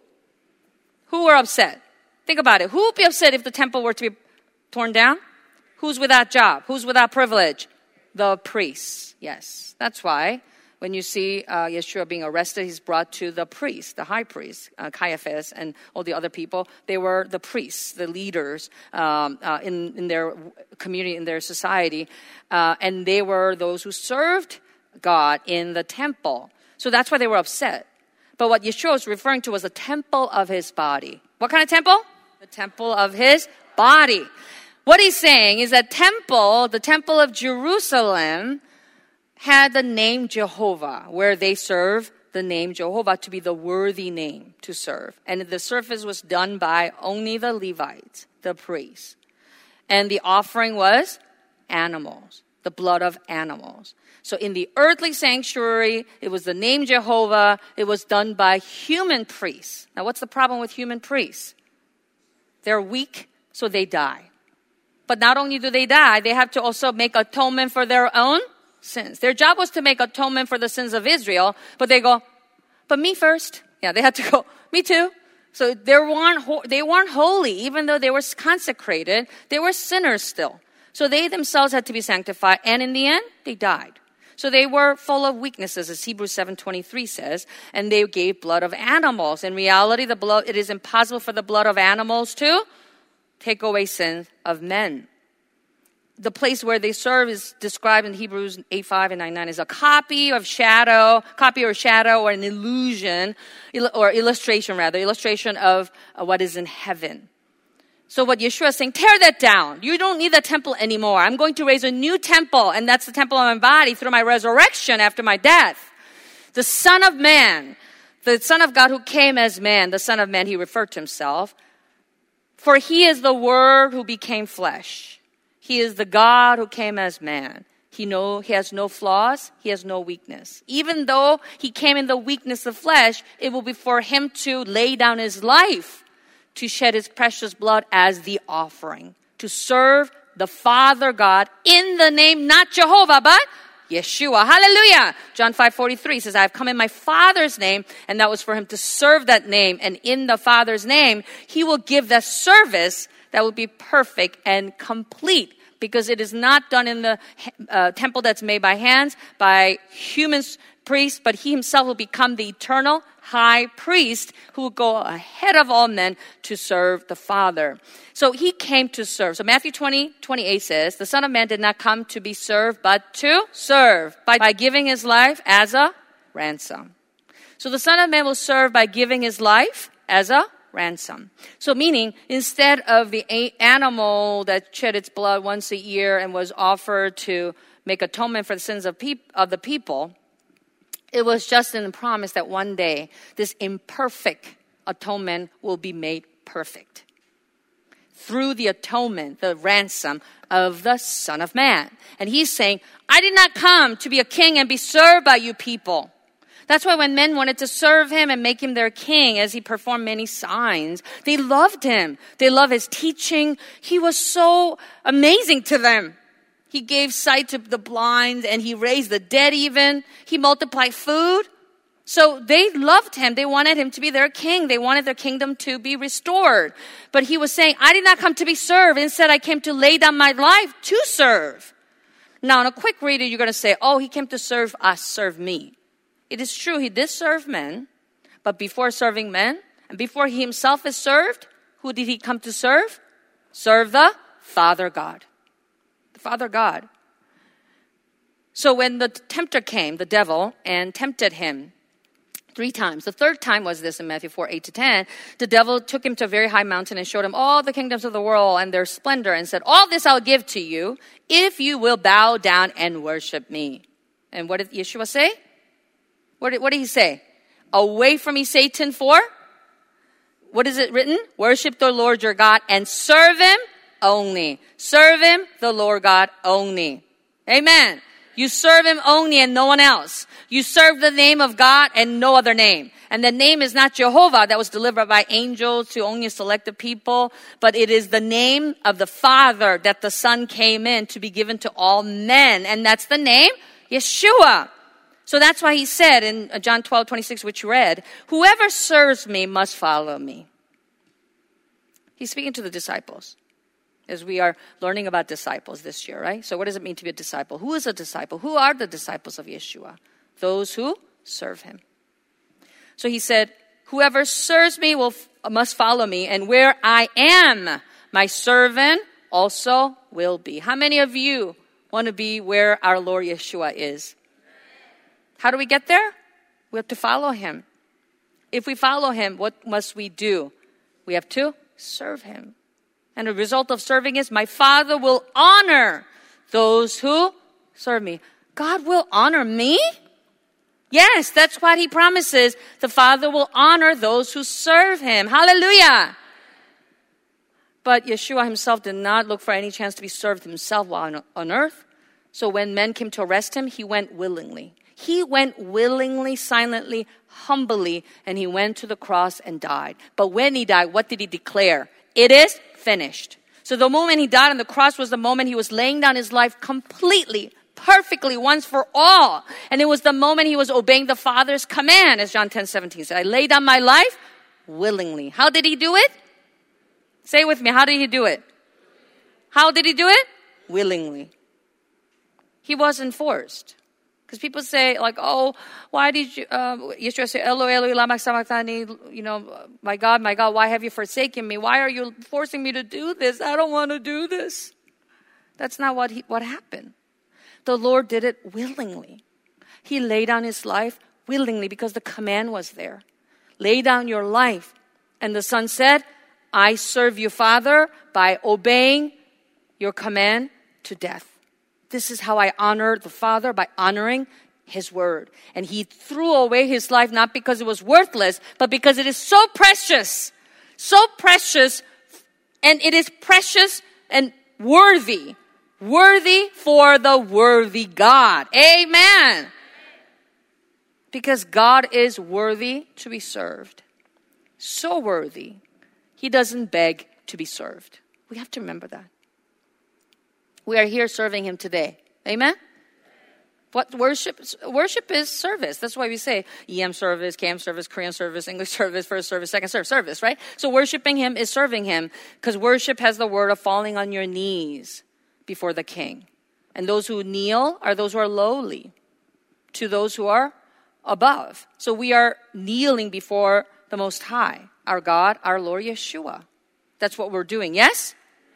Who were upset? Think about it. Who would be upset if the temple were to be torn down? Who's without job? Who's without privilege? The priests. Yes. That's why when you see uh, Yeshua being arrested, he's brought to the priest, the high priest, uh, Caiaphas, and all the other people. They were the priests, the leaders um, uh, in, in their community, in their society. Uh, and they were those who served God in the temple. So that's why they were upset. But what Yeshua was referring to was the temple of his body. What kind of temple? The temple of his body. What he's saying is that temple, the temple of Jerusalem, had the name Jehovah, where they serve the name Jehovah to be the worthy name to serve. And the service was done by only the Levites, the priests. And the offering was animals, the blood of animals. So in the earthly sanctuary, it was the name Jehovah. It was done by human priests. Now, what's the problem with human priests? They're weak, so they die. But not only do they die, they have to also make atonement for their own sins. Their job was to make atonement for the sins of Israel, but they go, but me first. Yeah, they had to go, me too. So they weren't, they weren't holy, even though they were consecrated. They were sinners still. So they themselves had to be sanctified, and in the end, they died. So they were full of weaknesses, as Hebrews seven twenty-three says, and they gave blood of animals. In reality, the blood, it is impossible for the blood of animals to take away sins of men. The place where they serve is described in Hebrews eight five and nine nine as a copy of shadow, copy or shadow or an illusion, or illustration rather, illustration of what is in heaven. So what Yeshua is saying, tear that down. You don't need that temple anymore. I'm going to raise a new temple, and that's the temple of my body through my resurrection after my death. The Son of Man, the Son of God who came as man, the Son of Man, he referred to himself. For he is the Word who became flesh. He is the God who came as man. He know he has no flaws. He has no weakness. Even though he came in the weakness of flesh, it will be for him to lay down his life, to shed his precious blood as the offering, to serve the Father God in the name, not Jehovah, but Yeshua. Hallelujah. John five forty-three says, I have come in my Father's name, and that was for him to serve that name. And in the Father's name, he will give that service that will be perfect and complete, because it is not done in the uh, temple that's made by hands, by human priests, but he himself will become the eternal high priest who will go ahead of all men to serve the Father. So he came to serve. So Matthew twenty twenty-eight says, the Son of Man did not come to be served, but to serve by, by giving his life as a ransom. So the Son of Man will serve by giving his life as a ransom. So meaning, instead of the animal that shed its blood once a year and was offered to make atonement for the sins of, peop- of the people, it was just in the promise that one day this imperfect atonement will be made perfect through the atonement, the ransom of the Son of Man. And he's saying, I did not come to be a king and be served by you people. That's why when men wanted to serve him and make him their king as he performed many signs, they loved him. They loved his teaching. He was so amazing to them. He gave sight to the blind, and he raised the dead even. He multiplied food. So they loved him. They wanted him to be their king. They wanted their kingdom to be restored. But he was saying, I did not come to be served. Instead, I came to lay down my life to serve. Now, in a quick reading, you're going to say, oh, he came to serve us, serve me. It is true, he did serve men. But before serving men, and before he himself is served, who did he come to serve? Serve the Father God. Father God. So when the tempter came, the devil, and tempted him three times. The third time was this in Matthew four, eight to ten. The devil took him to a very high mountain and showed him all the kingdoms of the world and their splendor and said, all this I'll give to you if you will bow down and worship me. And what did Yeshua say? What did, what did he say? Away from me, Satan, for? What is it written? Worship the Lord your God and serve him only. Serve him, the Lord God only. Amen. You serve him only and no one else. You serve the name of God and no other name. And the name is not Jehovah that was delivered by angels to only selected people, but it is the name of the Father that the Son came in to be given to all men. And that's the name, Yeshua. So that's why he said in John twelve, twenty-six, which you read, whoever serves me must follow me. He's speaking to the disciples. As we are learning about disciples this year, right? So what does it mean to be a disciple? Who is a disciple? Who are the disciples of Yeshua? Those who serve him. So he said, whoever serves me will must follow me, and where I am, my servant also will be. How many of you want to be where our Lord Yeshua is? How do we get there? We have to follow him. If we follow him, what must we do? We have to serve him. And the result of serving is, my Father will honor those who serve me. God will honor me? Yes, that's what he promises. The Father will honor those who serve him. Hallelujah. But Yeshua himself did not look for any chance to be served himself while on, on earth. So when men came to arrest him, he went willingly. He went willingly, silently, humbly, and he went to the cross and died. But when he died, what did he declare? It is finished. So the moment he died on the cross was the moment he was laying down his life completely, perfectly, once for all. And it was the moment he was obeying the Father's command, as John ten seventeen said, I lay down my life willingly. How did he do it? Say it with me. How did he do it? How did he do it? Willingly. He wasn't forced. Because people say, like, oh, why did you, uh, Yeshua say, Eloi, Eloi, lama sabachthani, you know, my God, my God, why have you forsaken me? Why are you forcing me to do this? I don't want to do this. That's not what he, what happened. The Lord did it willingly. He laid down his life willingly because the command was there. Lay down your life. And the Son said, I serve you, Father, by obeying your command to death. This is how I honor the Father, by honoring his word. And he threw away his life not because it was worthless, but because it is so precious. So precious. And it is precious and worthy. Worthy for the worthy God. Amen. Because God is worthy to be served. So worthy. He doesn't beg to be served. We have to remember that. We are here serving him today. Amen? What worship? Worship is service. That's why we say E M service, K M service, Korean service, English service, first service, second service, service, right? So worshiping him is serving him because worship has the word of falling on your knees before the king. And those who kneel are those who are lowly to those who are above. So we are kneeling before the Most High, our God, our Lord Yeshua. That's what we're doing. Yes?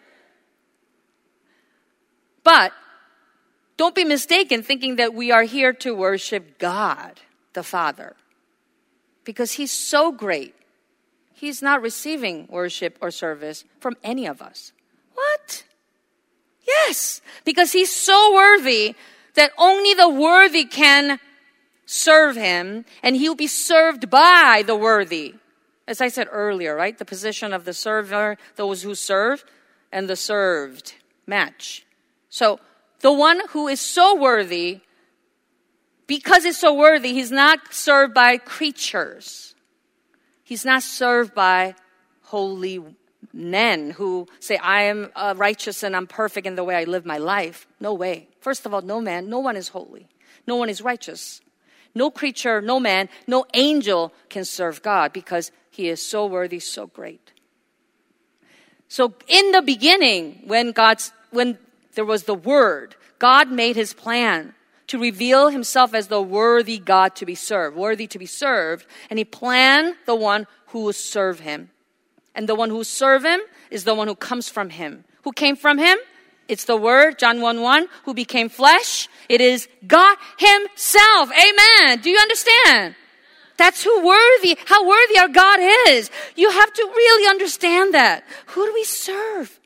But don't be mistaken thinking that we are here to worship God, the Father. Because he's so great. He's not receiving worship or service from any of us. What? Yes. Because he's so worthy that only the worthy can serve him. And he'll be served by the worthy. As I said earlier, right? The position of the server, those who serve, and the served match. So the one who is so worthy, because he's so worthy, he's not served by creatures. He's not served by holy men who say, I am uh, righteous and I'm perfect in the way I live my life. No way. First of all, no man, no one is holy. No one is righteous. No creature, no man, no angel can serve God because he is so worthy, so great. So in the beginning, when God's, when there was the Word, God made his plan to reveal himself as the worthy God to be served, worthy to be served. And he planned the one who will serve him. And the one who will serve him is the one who comes from him. Who came from him? It's the Word, John one one, who became flesh. It is God Himself. Amen. Do you understand? That's who worthy, how worthy our God is. You have to really understand that. Who do we serve?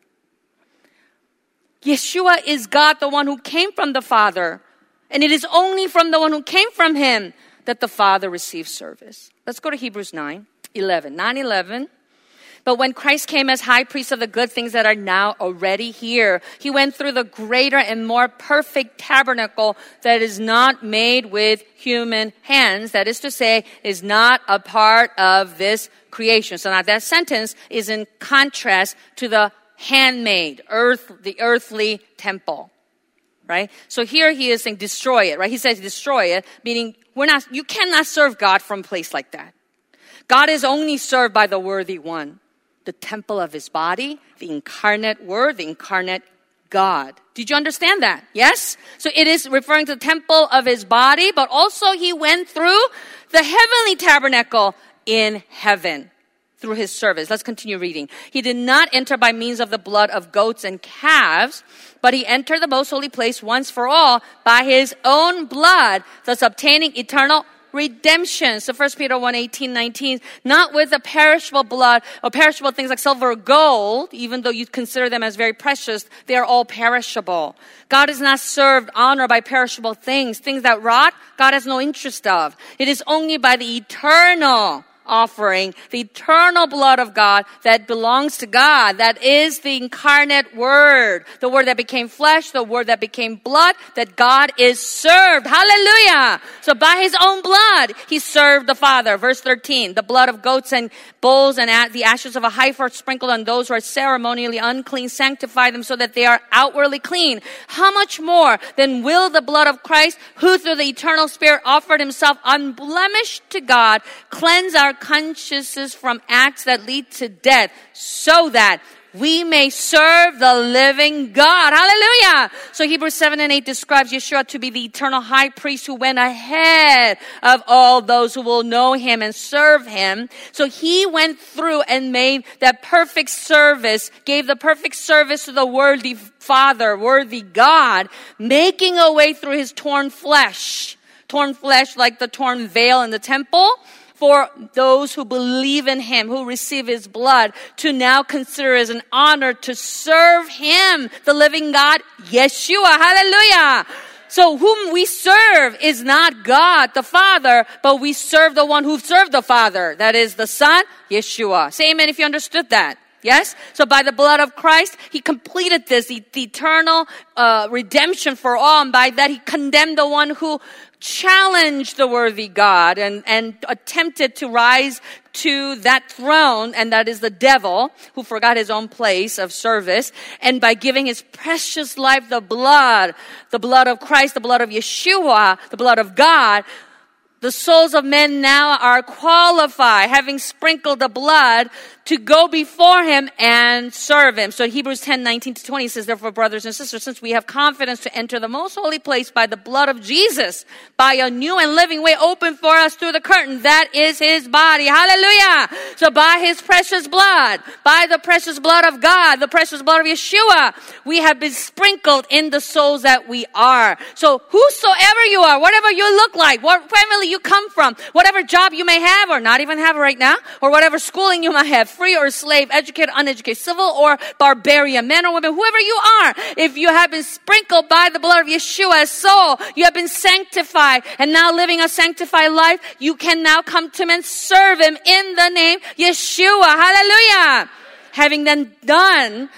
Yeshua is God, the one who came from the Father. And it is only from the one who came from Him that the Father receives service. Let's go to Hebrews nine eleven. nine eleven. But when Christ came as high priest of the good things that are now already here, He went through the greater and more perfect tabernacle that is not made with human hands. That is to say, is not a part of this creation. So now that sentence is in contrast to the handmade, earth, the earthly temple. Right? So here He is saying destroy it, right? He says destroy it, meaning we're not, you cannot serve God from a place like that. God is only served by the worthy one. The temple of His body, the incarnate Word, the incarnate God. Did you understand that? Yes? So it is referring to the temple of His body, but also He went through the heavenly tabernacle in heaven through His service. Let's continue reading. He did not enter by means of the blood of goats and calves, but He entered the most holy place once for all by His own blood, thus obtaining eternal redemption. So First Peter one eighteen, nineteen, not with the perishable blood or perishable things like silver or gold, even though you consider them as very precious, they are all perishable. God is not served honor by perishable things, things that rot, God has no interest of. It is only by the eternal offering, the eternal blood of God that belongs to God, that is the incarnate Word, the Word that became flesh, the Word that became blood, that God is served. Hallelujah! So by His own blood, He served the Father. Verse thirteen, the blood of goats and bulls and the ashes of a heifer sprinkled on those who are ceremonially unclean, sanctify them so that they are outwardly clean. How much more then will the blood of Christ, who through the eternal Spirit offered Himself unblemished to God, cleanse our consciences from acts that lead to death, so that we may serve the living God. Hallelujah! So Hebrews seven and eight describes Yeshua to be the eternal high priest who went ahead of all those who will know Him and serve Him. So He went through and made that perfect service, gave the perfect service to the worthy Father, worthy God, making a way through His torn flesh. Torn flesh like the torn veil in the temple, for those who believe in Him, who receive His blood, to now consider as an honor to serve Him, the living God, Yeshua. Hallelujah! So whom we serve is not God, the Father, but we serve the one who served the Father. That is the Son, Yeshua. Say amen if you understood that. Yes? So by the blood of Christ, He completed this, the, the eternal uh, redemption for all. And by that, He condemned the one who challenged the worthy God and, and attempted to rise to that throne, and that is the devil, who forgot his own place of service. And by giving his precious life, the blood, the blood of Christ, the blood of Yeshua, the blood of God, the souls of men now are qualified, having sprinkled the blood, to go before Him and serve Him. So Hebrews ten, nineteen to twenty says, therefore, brothers and sisters, since we have confidence to enter the most holy place by the blood of Jesus, by a new and living way open for us through the curtain, that is His body. Hallelujah! So by His precious blood, by the precious blood of God, the precious blood of Yeshua, we have been sprinkled in the souls that we are. So whosoever you are, whatever you look like, what family you come from, whatever job you may have or not even have right now, or whatever schooling you might have, free or slave, educated, uneducated, civil or barbarian, men or women, whoever you are, if you have been sprinkled by the blood of Yeshua's soul, you have been sanctified, and now living a sanctified life, you can now come to Him and serve Him in the name Yeshua. Hallelujah! Having then done,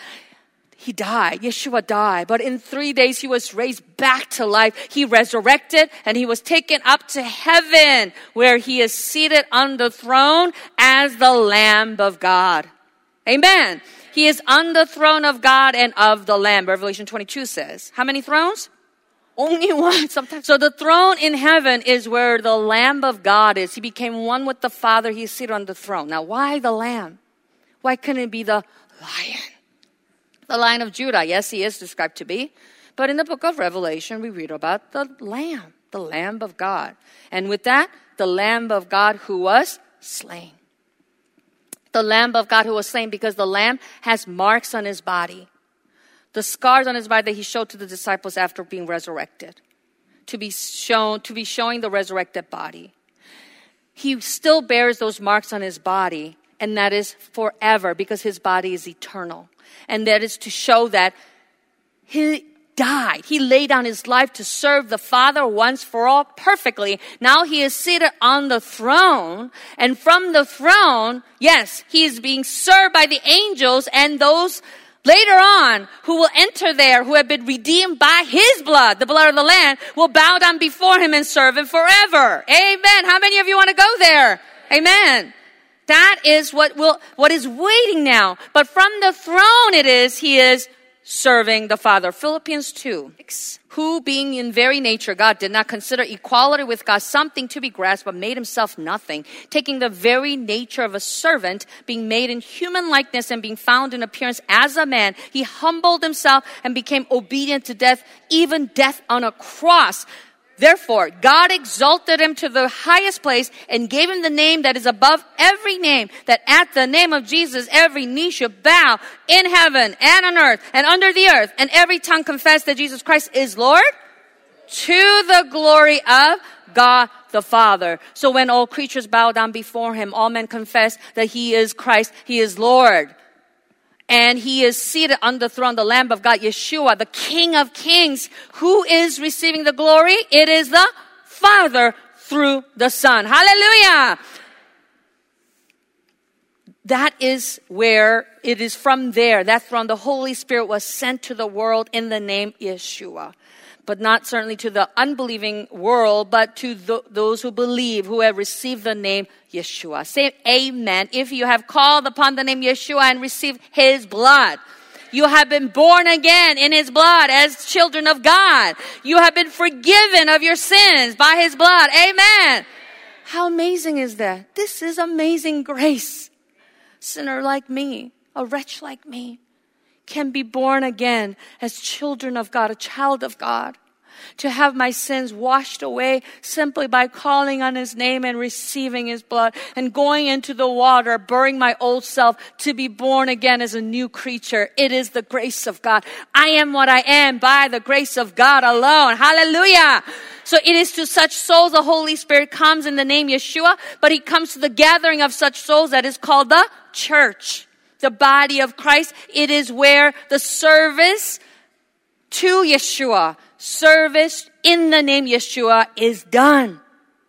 He died. Yeshua died. But in three days, He was raised back to life. He resurrected and He was taken up to heaven, where He is seated on the throne as the Lamb of God. Amen. He is on the throne of God and of the Lamb. Revelation twenty-two says, how many thrones? Only one. Sometimes. So the throne in heaven is where the Lamb of God is. He became one with the Father. He is seated on the throne. Now, why the Lamb? Why couldn't it be the Lion? The Lion of Judah. Yes, He is described to be. But in the book of Revelation, we read about the Lamb, the Lamb of God. And with that, the Lamb of God who was slain. The Lamb of God who was slain, because the Lamb has marks on His body. The scars on his body that he showed to the disciples after being resurrected. To be shown, to be showing the resurrected body. He still bears those marks on his body, and that is forever because his body is eternal. And that is to show that he died. He laid down his life to serve the Father once for all perfectly. Now he is seated on the throne. And from the throne, yes, he is being served by the angels and those later on who will enter there, who have been redeemed by his blood, the blood of the Lamb, will bow down before him and serve him forever. Amen. How many of you want to go there? Amen. That is what will, what is waiting now. But from the throne it is, he is serving the Father. Philippians two, who being in very nature God did not consider equality with God something to be grasped, but made himself nothing, taking the very nature of a servant, being made in human likeness and being found in appearance as a man, he humbled himself and became obedient to death, even death on a cross. Therefore, God exalted him to the highest place and gave him the name that is above every name, that at the name of Jesus, every knee should bow in heaven and on earth and under the earth, and every tongue confess that Jesus Christ is Lord, to the glory of God the Father. So when all creatures bow down before him, all men confess that he is Christ, he is Lord. And he is seated on the throne, the Lamb of God, Yeshua, the King of Kings. Who is receiving the glory? It is the Father through the Son. Hallelujah! That is where, it is from there, that throne, the Holy Spirit was sent to the world in the name Yeshua. But not certainly to the unbelieving world, but to the, those who believe, who have received the name Yeshua. Say amen. If you have called upon the name Yeshua and received his blood, you have been born again in his blood as children of God. You have been forgiven of your sins by his blood. Amen. How amazing is that? This is amazing grace. Sinner like me, a wretch like me, can be born again as children of God, a child of God. To have my sins washed away simply by calling on his name and receiving his blood and going into the water, burying my old self to be born again as a new creature. It is the grace of God. I am what I am by the grace of God alone. Hallelujah. So it is to such souls the Holy Spirit comes in the name Yeshua, but he comes to the gathering of such souls that is called the church. The body of Christ. It is where the service to Yeshua, service in the name Yeshua is done.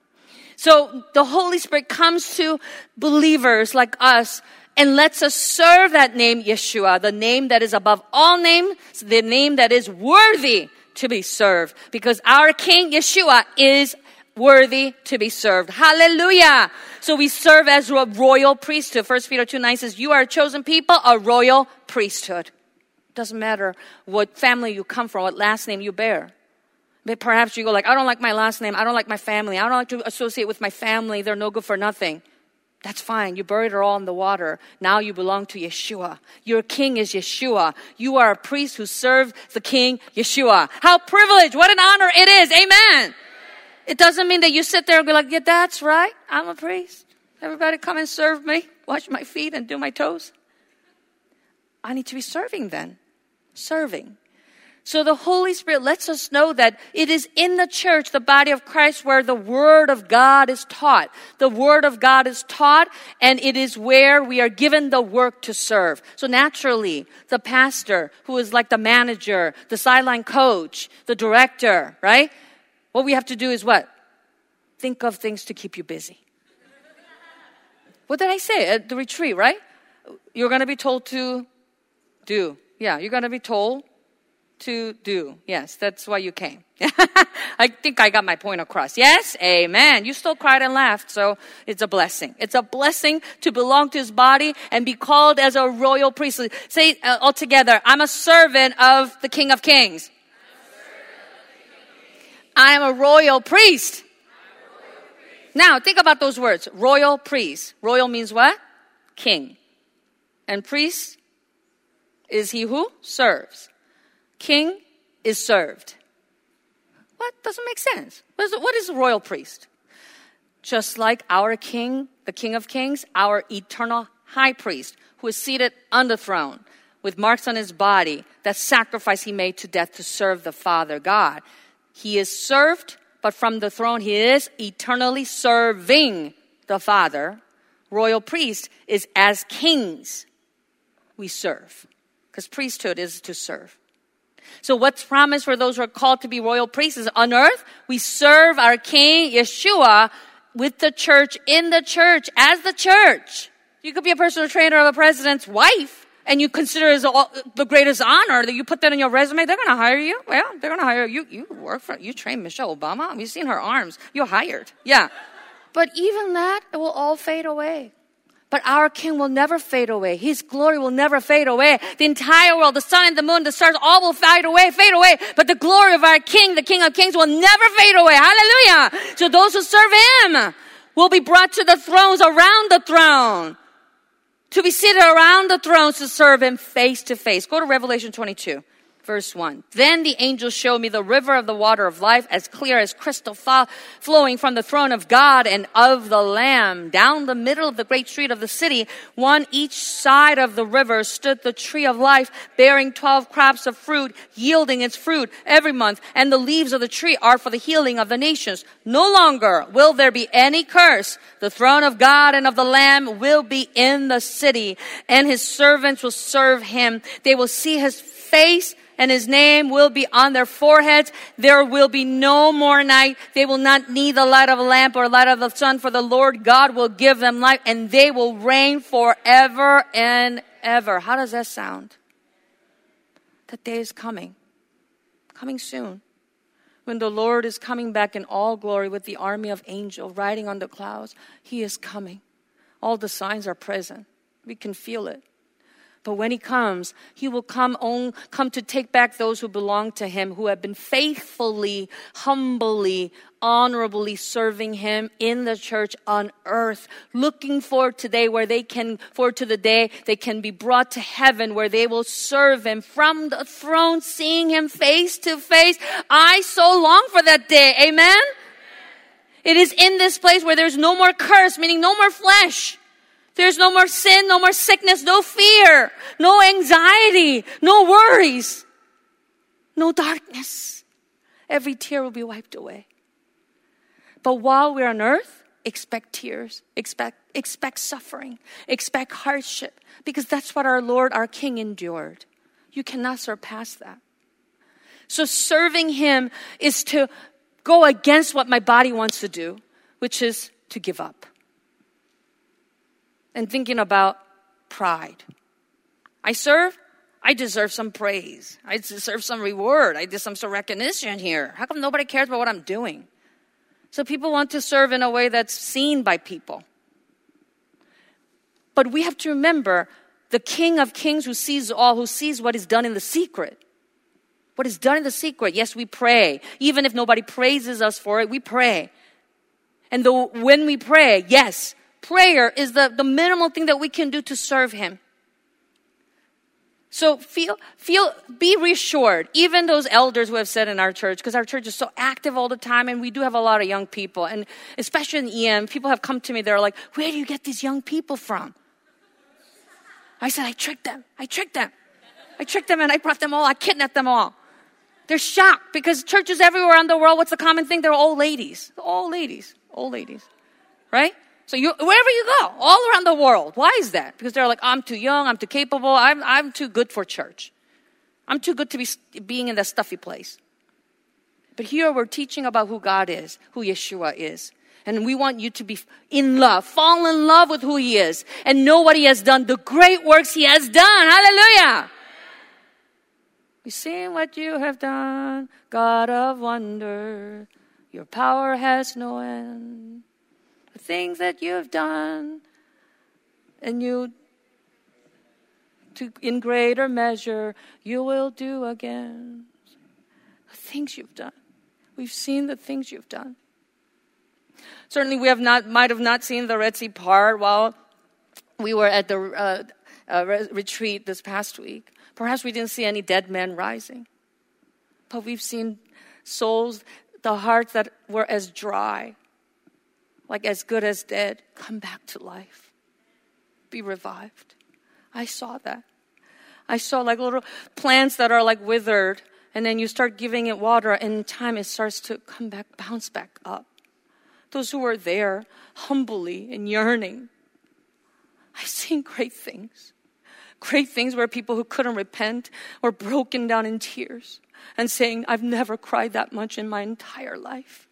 So the Holy Spirit comes to believers like us and lets us serve that name Yeshua, the name that is above all names, the name that is worthy to be served. Because our King Yeshua is worthy to be served. Hallelujah. So we serve as a royal priesthood. First Peter two nine says, you are a chosen people, a royal priesthood. Doesn't matter what family you come from, what last name you bear. But perhaps you go like, I don't like my last name. I don't like my family. I don't like to associate with my family. They're no good for nothing. That's fine. You buried it all in the water. Now you belong to Yeshua. Your king is Yeshua. You are a priest who serves the king Yeshua. How privileged. What an honor it is. Amen. It doesn't mean that you sit there and be like, yeah, that's right. I'm a priest. Everybody come and serve me. Wash my feet and do my toes. I need to be serving then. Serving. So the Holy Spirit lets us know that it is in the church, the body of Christ, where the Word of God is taught. The Word of God is taught, and it is where we are given the work to serve. So naturally, the pastor, who is like the manager, the sideline coach, the director, right? What we have to do is what? Think of things to keep you busy. What did I say at the retreat, right? You're going to be told to do. Yeah, you're going to be told to do. Yes, that's why you came. I think I got my point across. Yes? Amen. You still cried and laughed, so it's a blessing. It's a blessing to belong to his body and be called as a royal priesthood. Say uh, all together, I'm a servant of the King of Kings. I am a royal priest. Now, think about those words. Royal priest. Royal means what? King. And priest is he who serves. King is served. What? Doesn't make sense. What is, what is a royal priest? Just like our king, the King of Kings, our eternal high priest, who is seated on the throne. with marks on his body, that sacrifice he made to death to serve the Father God. He is served, but from the throne he is eternally serving the Father. Royal priest is as kings we serve, because priesthood is to serve. So what's promised for those who are called to be royal priests is on earth, we serve our King, Yeshua, with the church, in the church, as the church. You could be a personal trainer of a president's wife, and you consider it as all, the greatest honor that you put that on your resume. They're going to hire you. Well, they're going to hire you. You work for, you train Michelle Obama. You've seen her arms. You're hired. Yeah. But even that, it will all fade away. But our King will never fade away. His glory will never fade away. The entire world, the sun and the moon, the stars, all will fade away, fade away. But the glory of our King, the King of Kings, will never fade away. Hallelujah. So those who serve him will be brought to the thrones, around the throne, to be seated around the thrones to serve him face to face. Go to Revelation twenty-two. Verse one. Then the angel showed me the river of the water of life, as clear as crystal, fo- flowing from the throne of God and of the Lamb. Down the middle of the great street of the city, one each side of the river, stood the tree of life, bearing twelve crops of fruit, yielding its fruit every month. And the leaves of the tree are for the healing of the nations. No longer will there be any curse. The throne of God and of the Lamb will be in the city, and his servants will serve him. They will see his face, and his name will be on their foreheads. There will be no more night. They will not need the light of a lamp or light of the sun, for the Lord God will give them light, and they will reign forever and ever. How does that sound? That day is coming. Coming soon. When the Lord is coming back in all glory with the army of angels riding on the clouds, he is coming. All the signs are present. We can feel it. But when he comes, he will come on, come to take back those who belong to him, who have been faithfully, humbly, honorably serving him in the church on earth, looking forward to the day where they can, forward to the day they can be brought to heaven, where they will serve him from the throne, seeing him face to face. I so long for that day. Amen? It is in this place where there's no more curse, meaning no more flesh. There's no more sin, no more sickness, no fear, no anxiety, no worries, no darkness. Every tear will be wiped away. But while we're on earth, expect tears, expect, expect suffering, expect hardship, because that's what our Lord, our King endured. You cannot surpass that. So serving him is to go against what my body wants to do, which is to give up. And thinking about pride. I serve, I deserve some praise. I deserve some reward. I deserve some recognition here. How come nobody cares about what I'm doing? So people want to serve in a way that's seen by people. But we have to remember the King of Kings who sees all, who sees what is done in the secret. What is done in the secret. Yes, we pray. Even if nobody praises us for it, we pray. And the, when we pray, yes, prayer is the, the minimal thing that we can do to serve him. So feel, feel, be reassured. Even those elders who have said in our church, because our church is so active all the time, and we do have a lot of young people, and especially in E M, people have come to me, they're like, where do you get these young people from? I said, I tricked them. I tricked them. I tricked them and I brought them all. I kidnapped them all. They're shocked because churches everywhere around the world, what's the common thing? They're old ladies. Old ladies. Old ladies. Right? So you, wherever you go, all around the world. Why is that? Because they're like, I'm too young, I'm too capable, I'm, I'm too good for church. I'm too good to be being in that stuffy place. But here we're teaching about who God is, who Yeshua is. And we want you to be in love, fall in love with who he is, and know what he has done, the great works he has done. Hallelujah. We see what you have done, God of wonder. Your power has no end. The things that you have done, and you, to, in greater measure, you will do again. The things you've done. We've seen the things you've done. Certainly we have not, might have not seen the Red Sea part while we were at the uh, uh, re- retreat this past week. Perhaps we didn't see any dead men rising. But we've seen souls, the hearts that were as dry, like as good as dead, come back to life. Be revived. I saw that. I saw like little plants that are like withered, and then you start giving it water, and in time it starts to come back, bounce back up. Those who were there humbly and yearning. I've seen great things. Great things where people who couldn't repent were broken down in tears and saying, I've never cried that much in my entire life.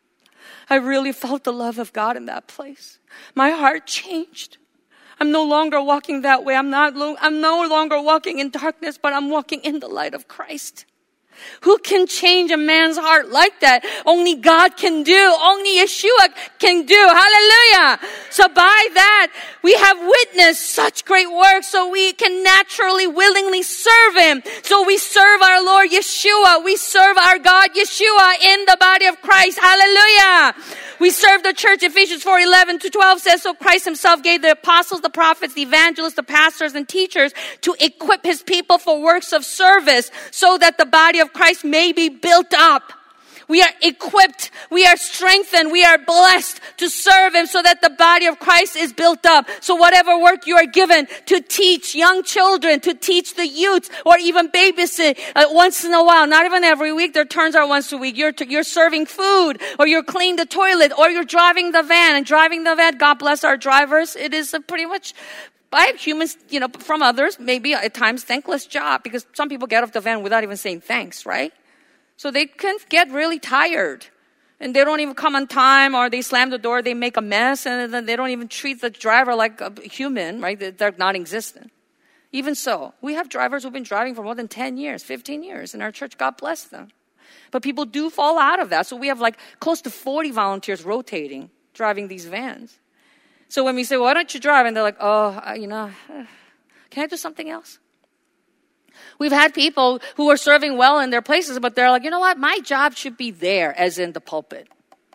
I really felt the love of God in that place. My heart changed. I'm no longer walking that way. I'm not, I'm no longer walking in darkness, but I'm walking in the light of Christ. Who can change a man's heart like that? Only God can do. Only Yeshua can do. Hallelujah. So by that, we have witnessed such great work so we can naturally, willingly serve Him. So we serve our Lord Yeshua. We serve our God Yeshua in the body of Christ. Hallelujah. We serve the church. Ephesians four, eleven to twelve says, so Christ Himself gave the apostles, the prophets, the evangelists, the pastors, and teachers to equip His people for works of service so that the body of Christ may be built up. We are equipped, we are strengthened, we are blessed to serve Him so that the body of Christ is built up. So whatever work you are given to teach young children, to teach the youth, or even babysit uh, once in a while, not even every week, their turns are once a week. You're, t- you're serving food, or you're cleaning the toilet, or you're driving the van. And driving the van, God bless our drivers, it is a pretty much by humans, you know, from others, maybe at times thankless job, because some people get off the van without even saying thanks, right? So they can get really tired, and they don't even come on time, or they slam the door, they make a mess, and then they don't even treat the driver like a human, right? They're non-existent. Even so, we have drivers who've been driving for more than ten years, fifteen years in our church. God bless them. But people do fall out of that. So we have like close to forty volunteers rotating, driving these vans. So when we say, well, why don't you drive? And they're like, oh, you know, can I do something else? We've had people who are serving well in their places, but they're like, you know what? My job should be there, as in the pulpit.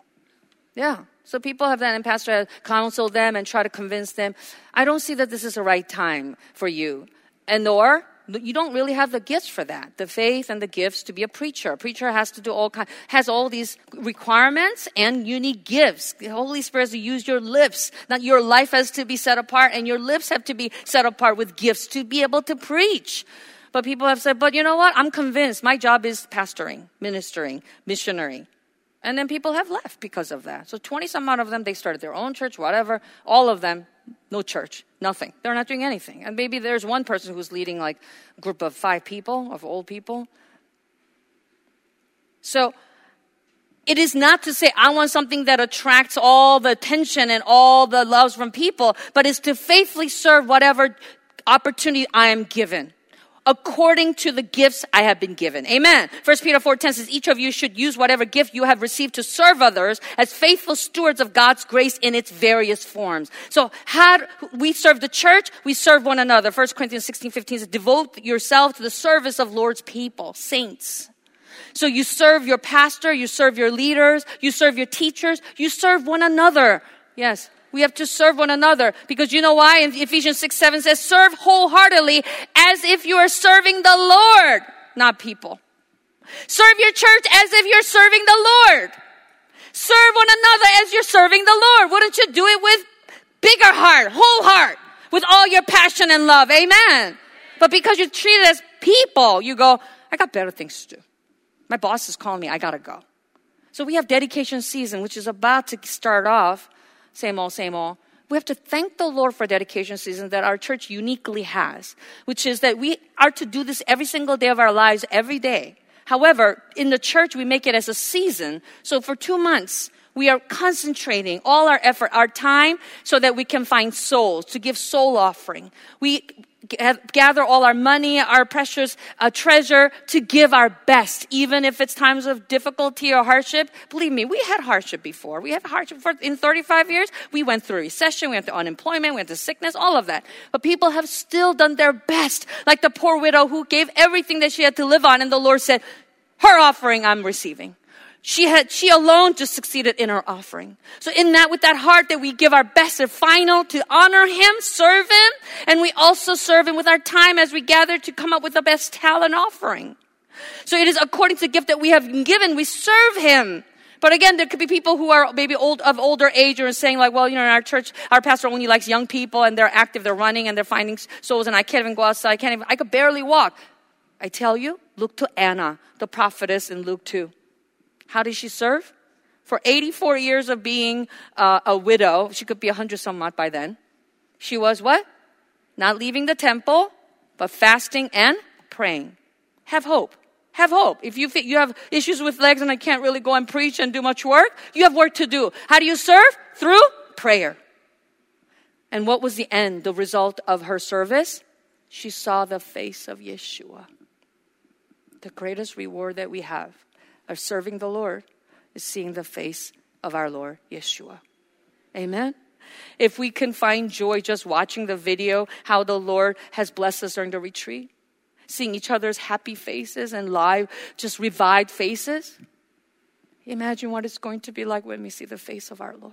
Yeah. So people have that, and pastor has counseled them and try to convince them. I don't see that this is the right time for you. And nor, you don't really have the gifts for that. The faith and the gifts to be a preacher. A preacher has to do all kind, has all these requirements and unique gifts. The Holy Spirit has to use your lips. Not your life has to be set apart, and your lips have to be set apart with gifts to be able to preach. But people have said, but you know what? I'm convinced my job is pastoring, ministering, missionary. And then people have left because of that. So twenty some odd of them, they started their own church, whatever. All of them, no church, nothing. They're not doing anything. And maybe there's one person who's leading like a group of five people, of old people. So it is not to say I want something that attracts all the attention and all the loves from people, but it's to faithfully serve whatever opportunity I am given, according to the gifts I have been given. Amen. First Peter four ten says, each of you should use whatever gift you have received to serve others as faithful stewards of God's grace in its various forms. So how we serve the church, we serve one another. First Corinthians sixteen fifteen says, devote yourself to the service of Lord's people, saints. So you serve your pastor, you serve your leaders, you serve your teachers, you serve one another. Yes. We have to serve one another, because you know why? In Ephesians six seven says, serve wholeheartedly as if you are serving the Lord, not people. Serve your church as if you're serving the Lord. Serve one another as you're serving the Lord. Wouldn't you do it with bigger heart, whole heart, with all your passion and love? Amen. But because you treat it as people, you go, I got better things to do. My boss is calling me, I gotta go. So we have dedication season, which is about to start off. Same old, same old. We have to thank the Lord for dedication season that our church uniquely has, which is that we are to do this every single day of our lives, every day. However, in the church, we make it as a season. So for two months, we are concentrating all our effort, our time, so that we can find souls, to give soul offering. We gather all our money, our precious uh, treasure, to give our best, even if it's times of difficulty or hardship. Believe me, we had hardship before. We had hardship for, in thirty-five years. We went through recession, we went through unemployment, we went through sickness, all of that. But people have still done their best, like the poor widow who gave everything that she had to live on, and the Lord said, her offering I'm receiving. She had, she alone just succeeded in her offering. So in that, with that heart that we give our best and final to honor Him, serve Him, and we also serve Him with our time as we gather to come up with the best talent offering. So it is according to the gift that we have been given, we serve Him. But again, there could be people who are maybe old of older age or saying like, well, you know, in our church, our pastor only likes young people and they're active, they're running and they're finding souls and I can't even go outside. I can't even, I could barely walk. I tell you, look to Anna, the prophetess in Luke two. How did she serve? For eighty-four years of being uh, a widow, she could be a hundred some odd by then. She was what? Not leaving the temple, but fasting and praying. Have hope. Have hope. If you you have issues with legs and I can't really go and preach and do much work, you have work to do. How do you serve? Through prayer. And what was the end, the result of her service? She saw the face of Yeshua. The greatest reward that we have of serving the Lord is seeing the face of our Lord Yeshua. Amen. If we can find joy just watching the video, how the Lord has blessed us during the retreat, seeing each other's happy faces and live, just revived faces. Imagine what it's going to be like when we see the face of our Lord.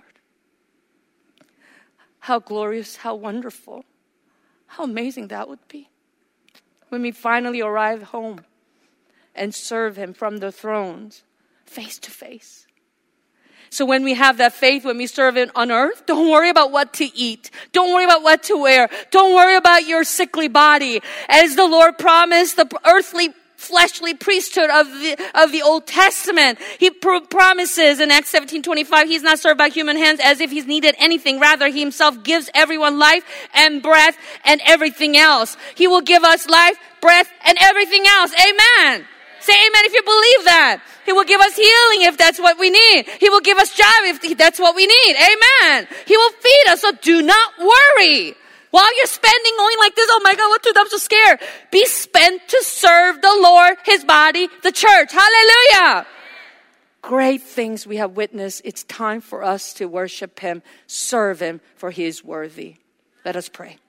How glorious, how wonderful, how amazing that would be. When we finally arrive home and serve Him from the thrones, face to face. So when we have that faith, when we serve Him on earth, don't worry about what to eat. Don't worry about what to wear. Don't worry about your sickly body. As the Lord promised, the earthly, fleshly priesthood of the, of the Old Testament, He pr- promises in Acts seventeen twenty-five, He's not served by human hands as if He's needed anything. Rather, He Himself gives everyone life and breath and everything else. He will give us life, breath, and everything else. Amen. Say amen if you believe that. He will give us healing if that's what we need. He will give us job if that's what we need. Amen. He will feed us, so do not worry. While you're spending going like this, oh my God, what to do? I'm so scared. Be spent to serve the Lord, His body, the church. Hallelujah. Great things we have witnessed. It's time for us to worship Him, serve Him, for He is worthy. Let us pray.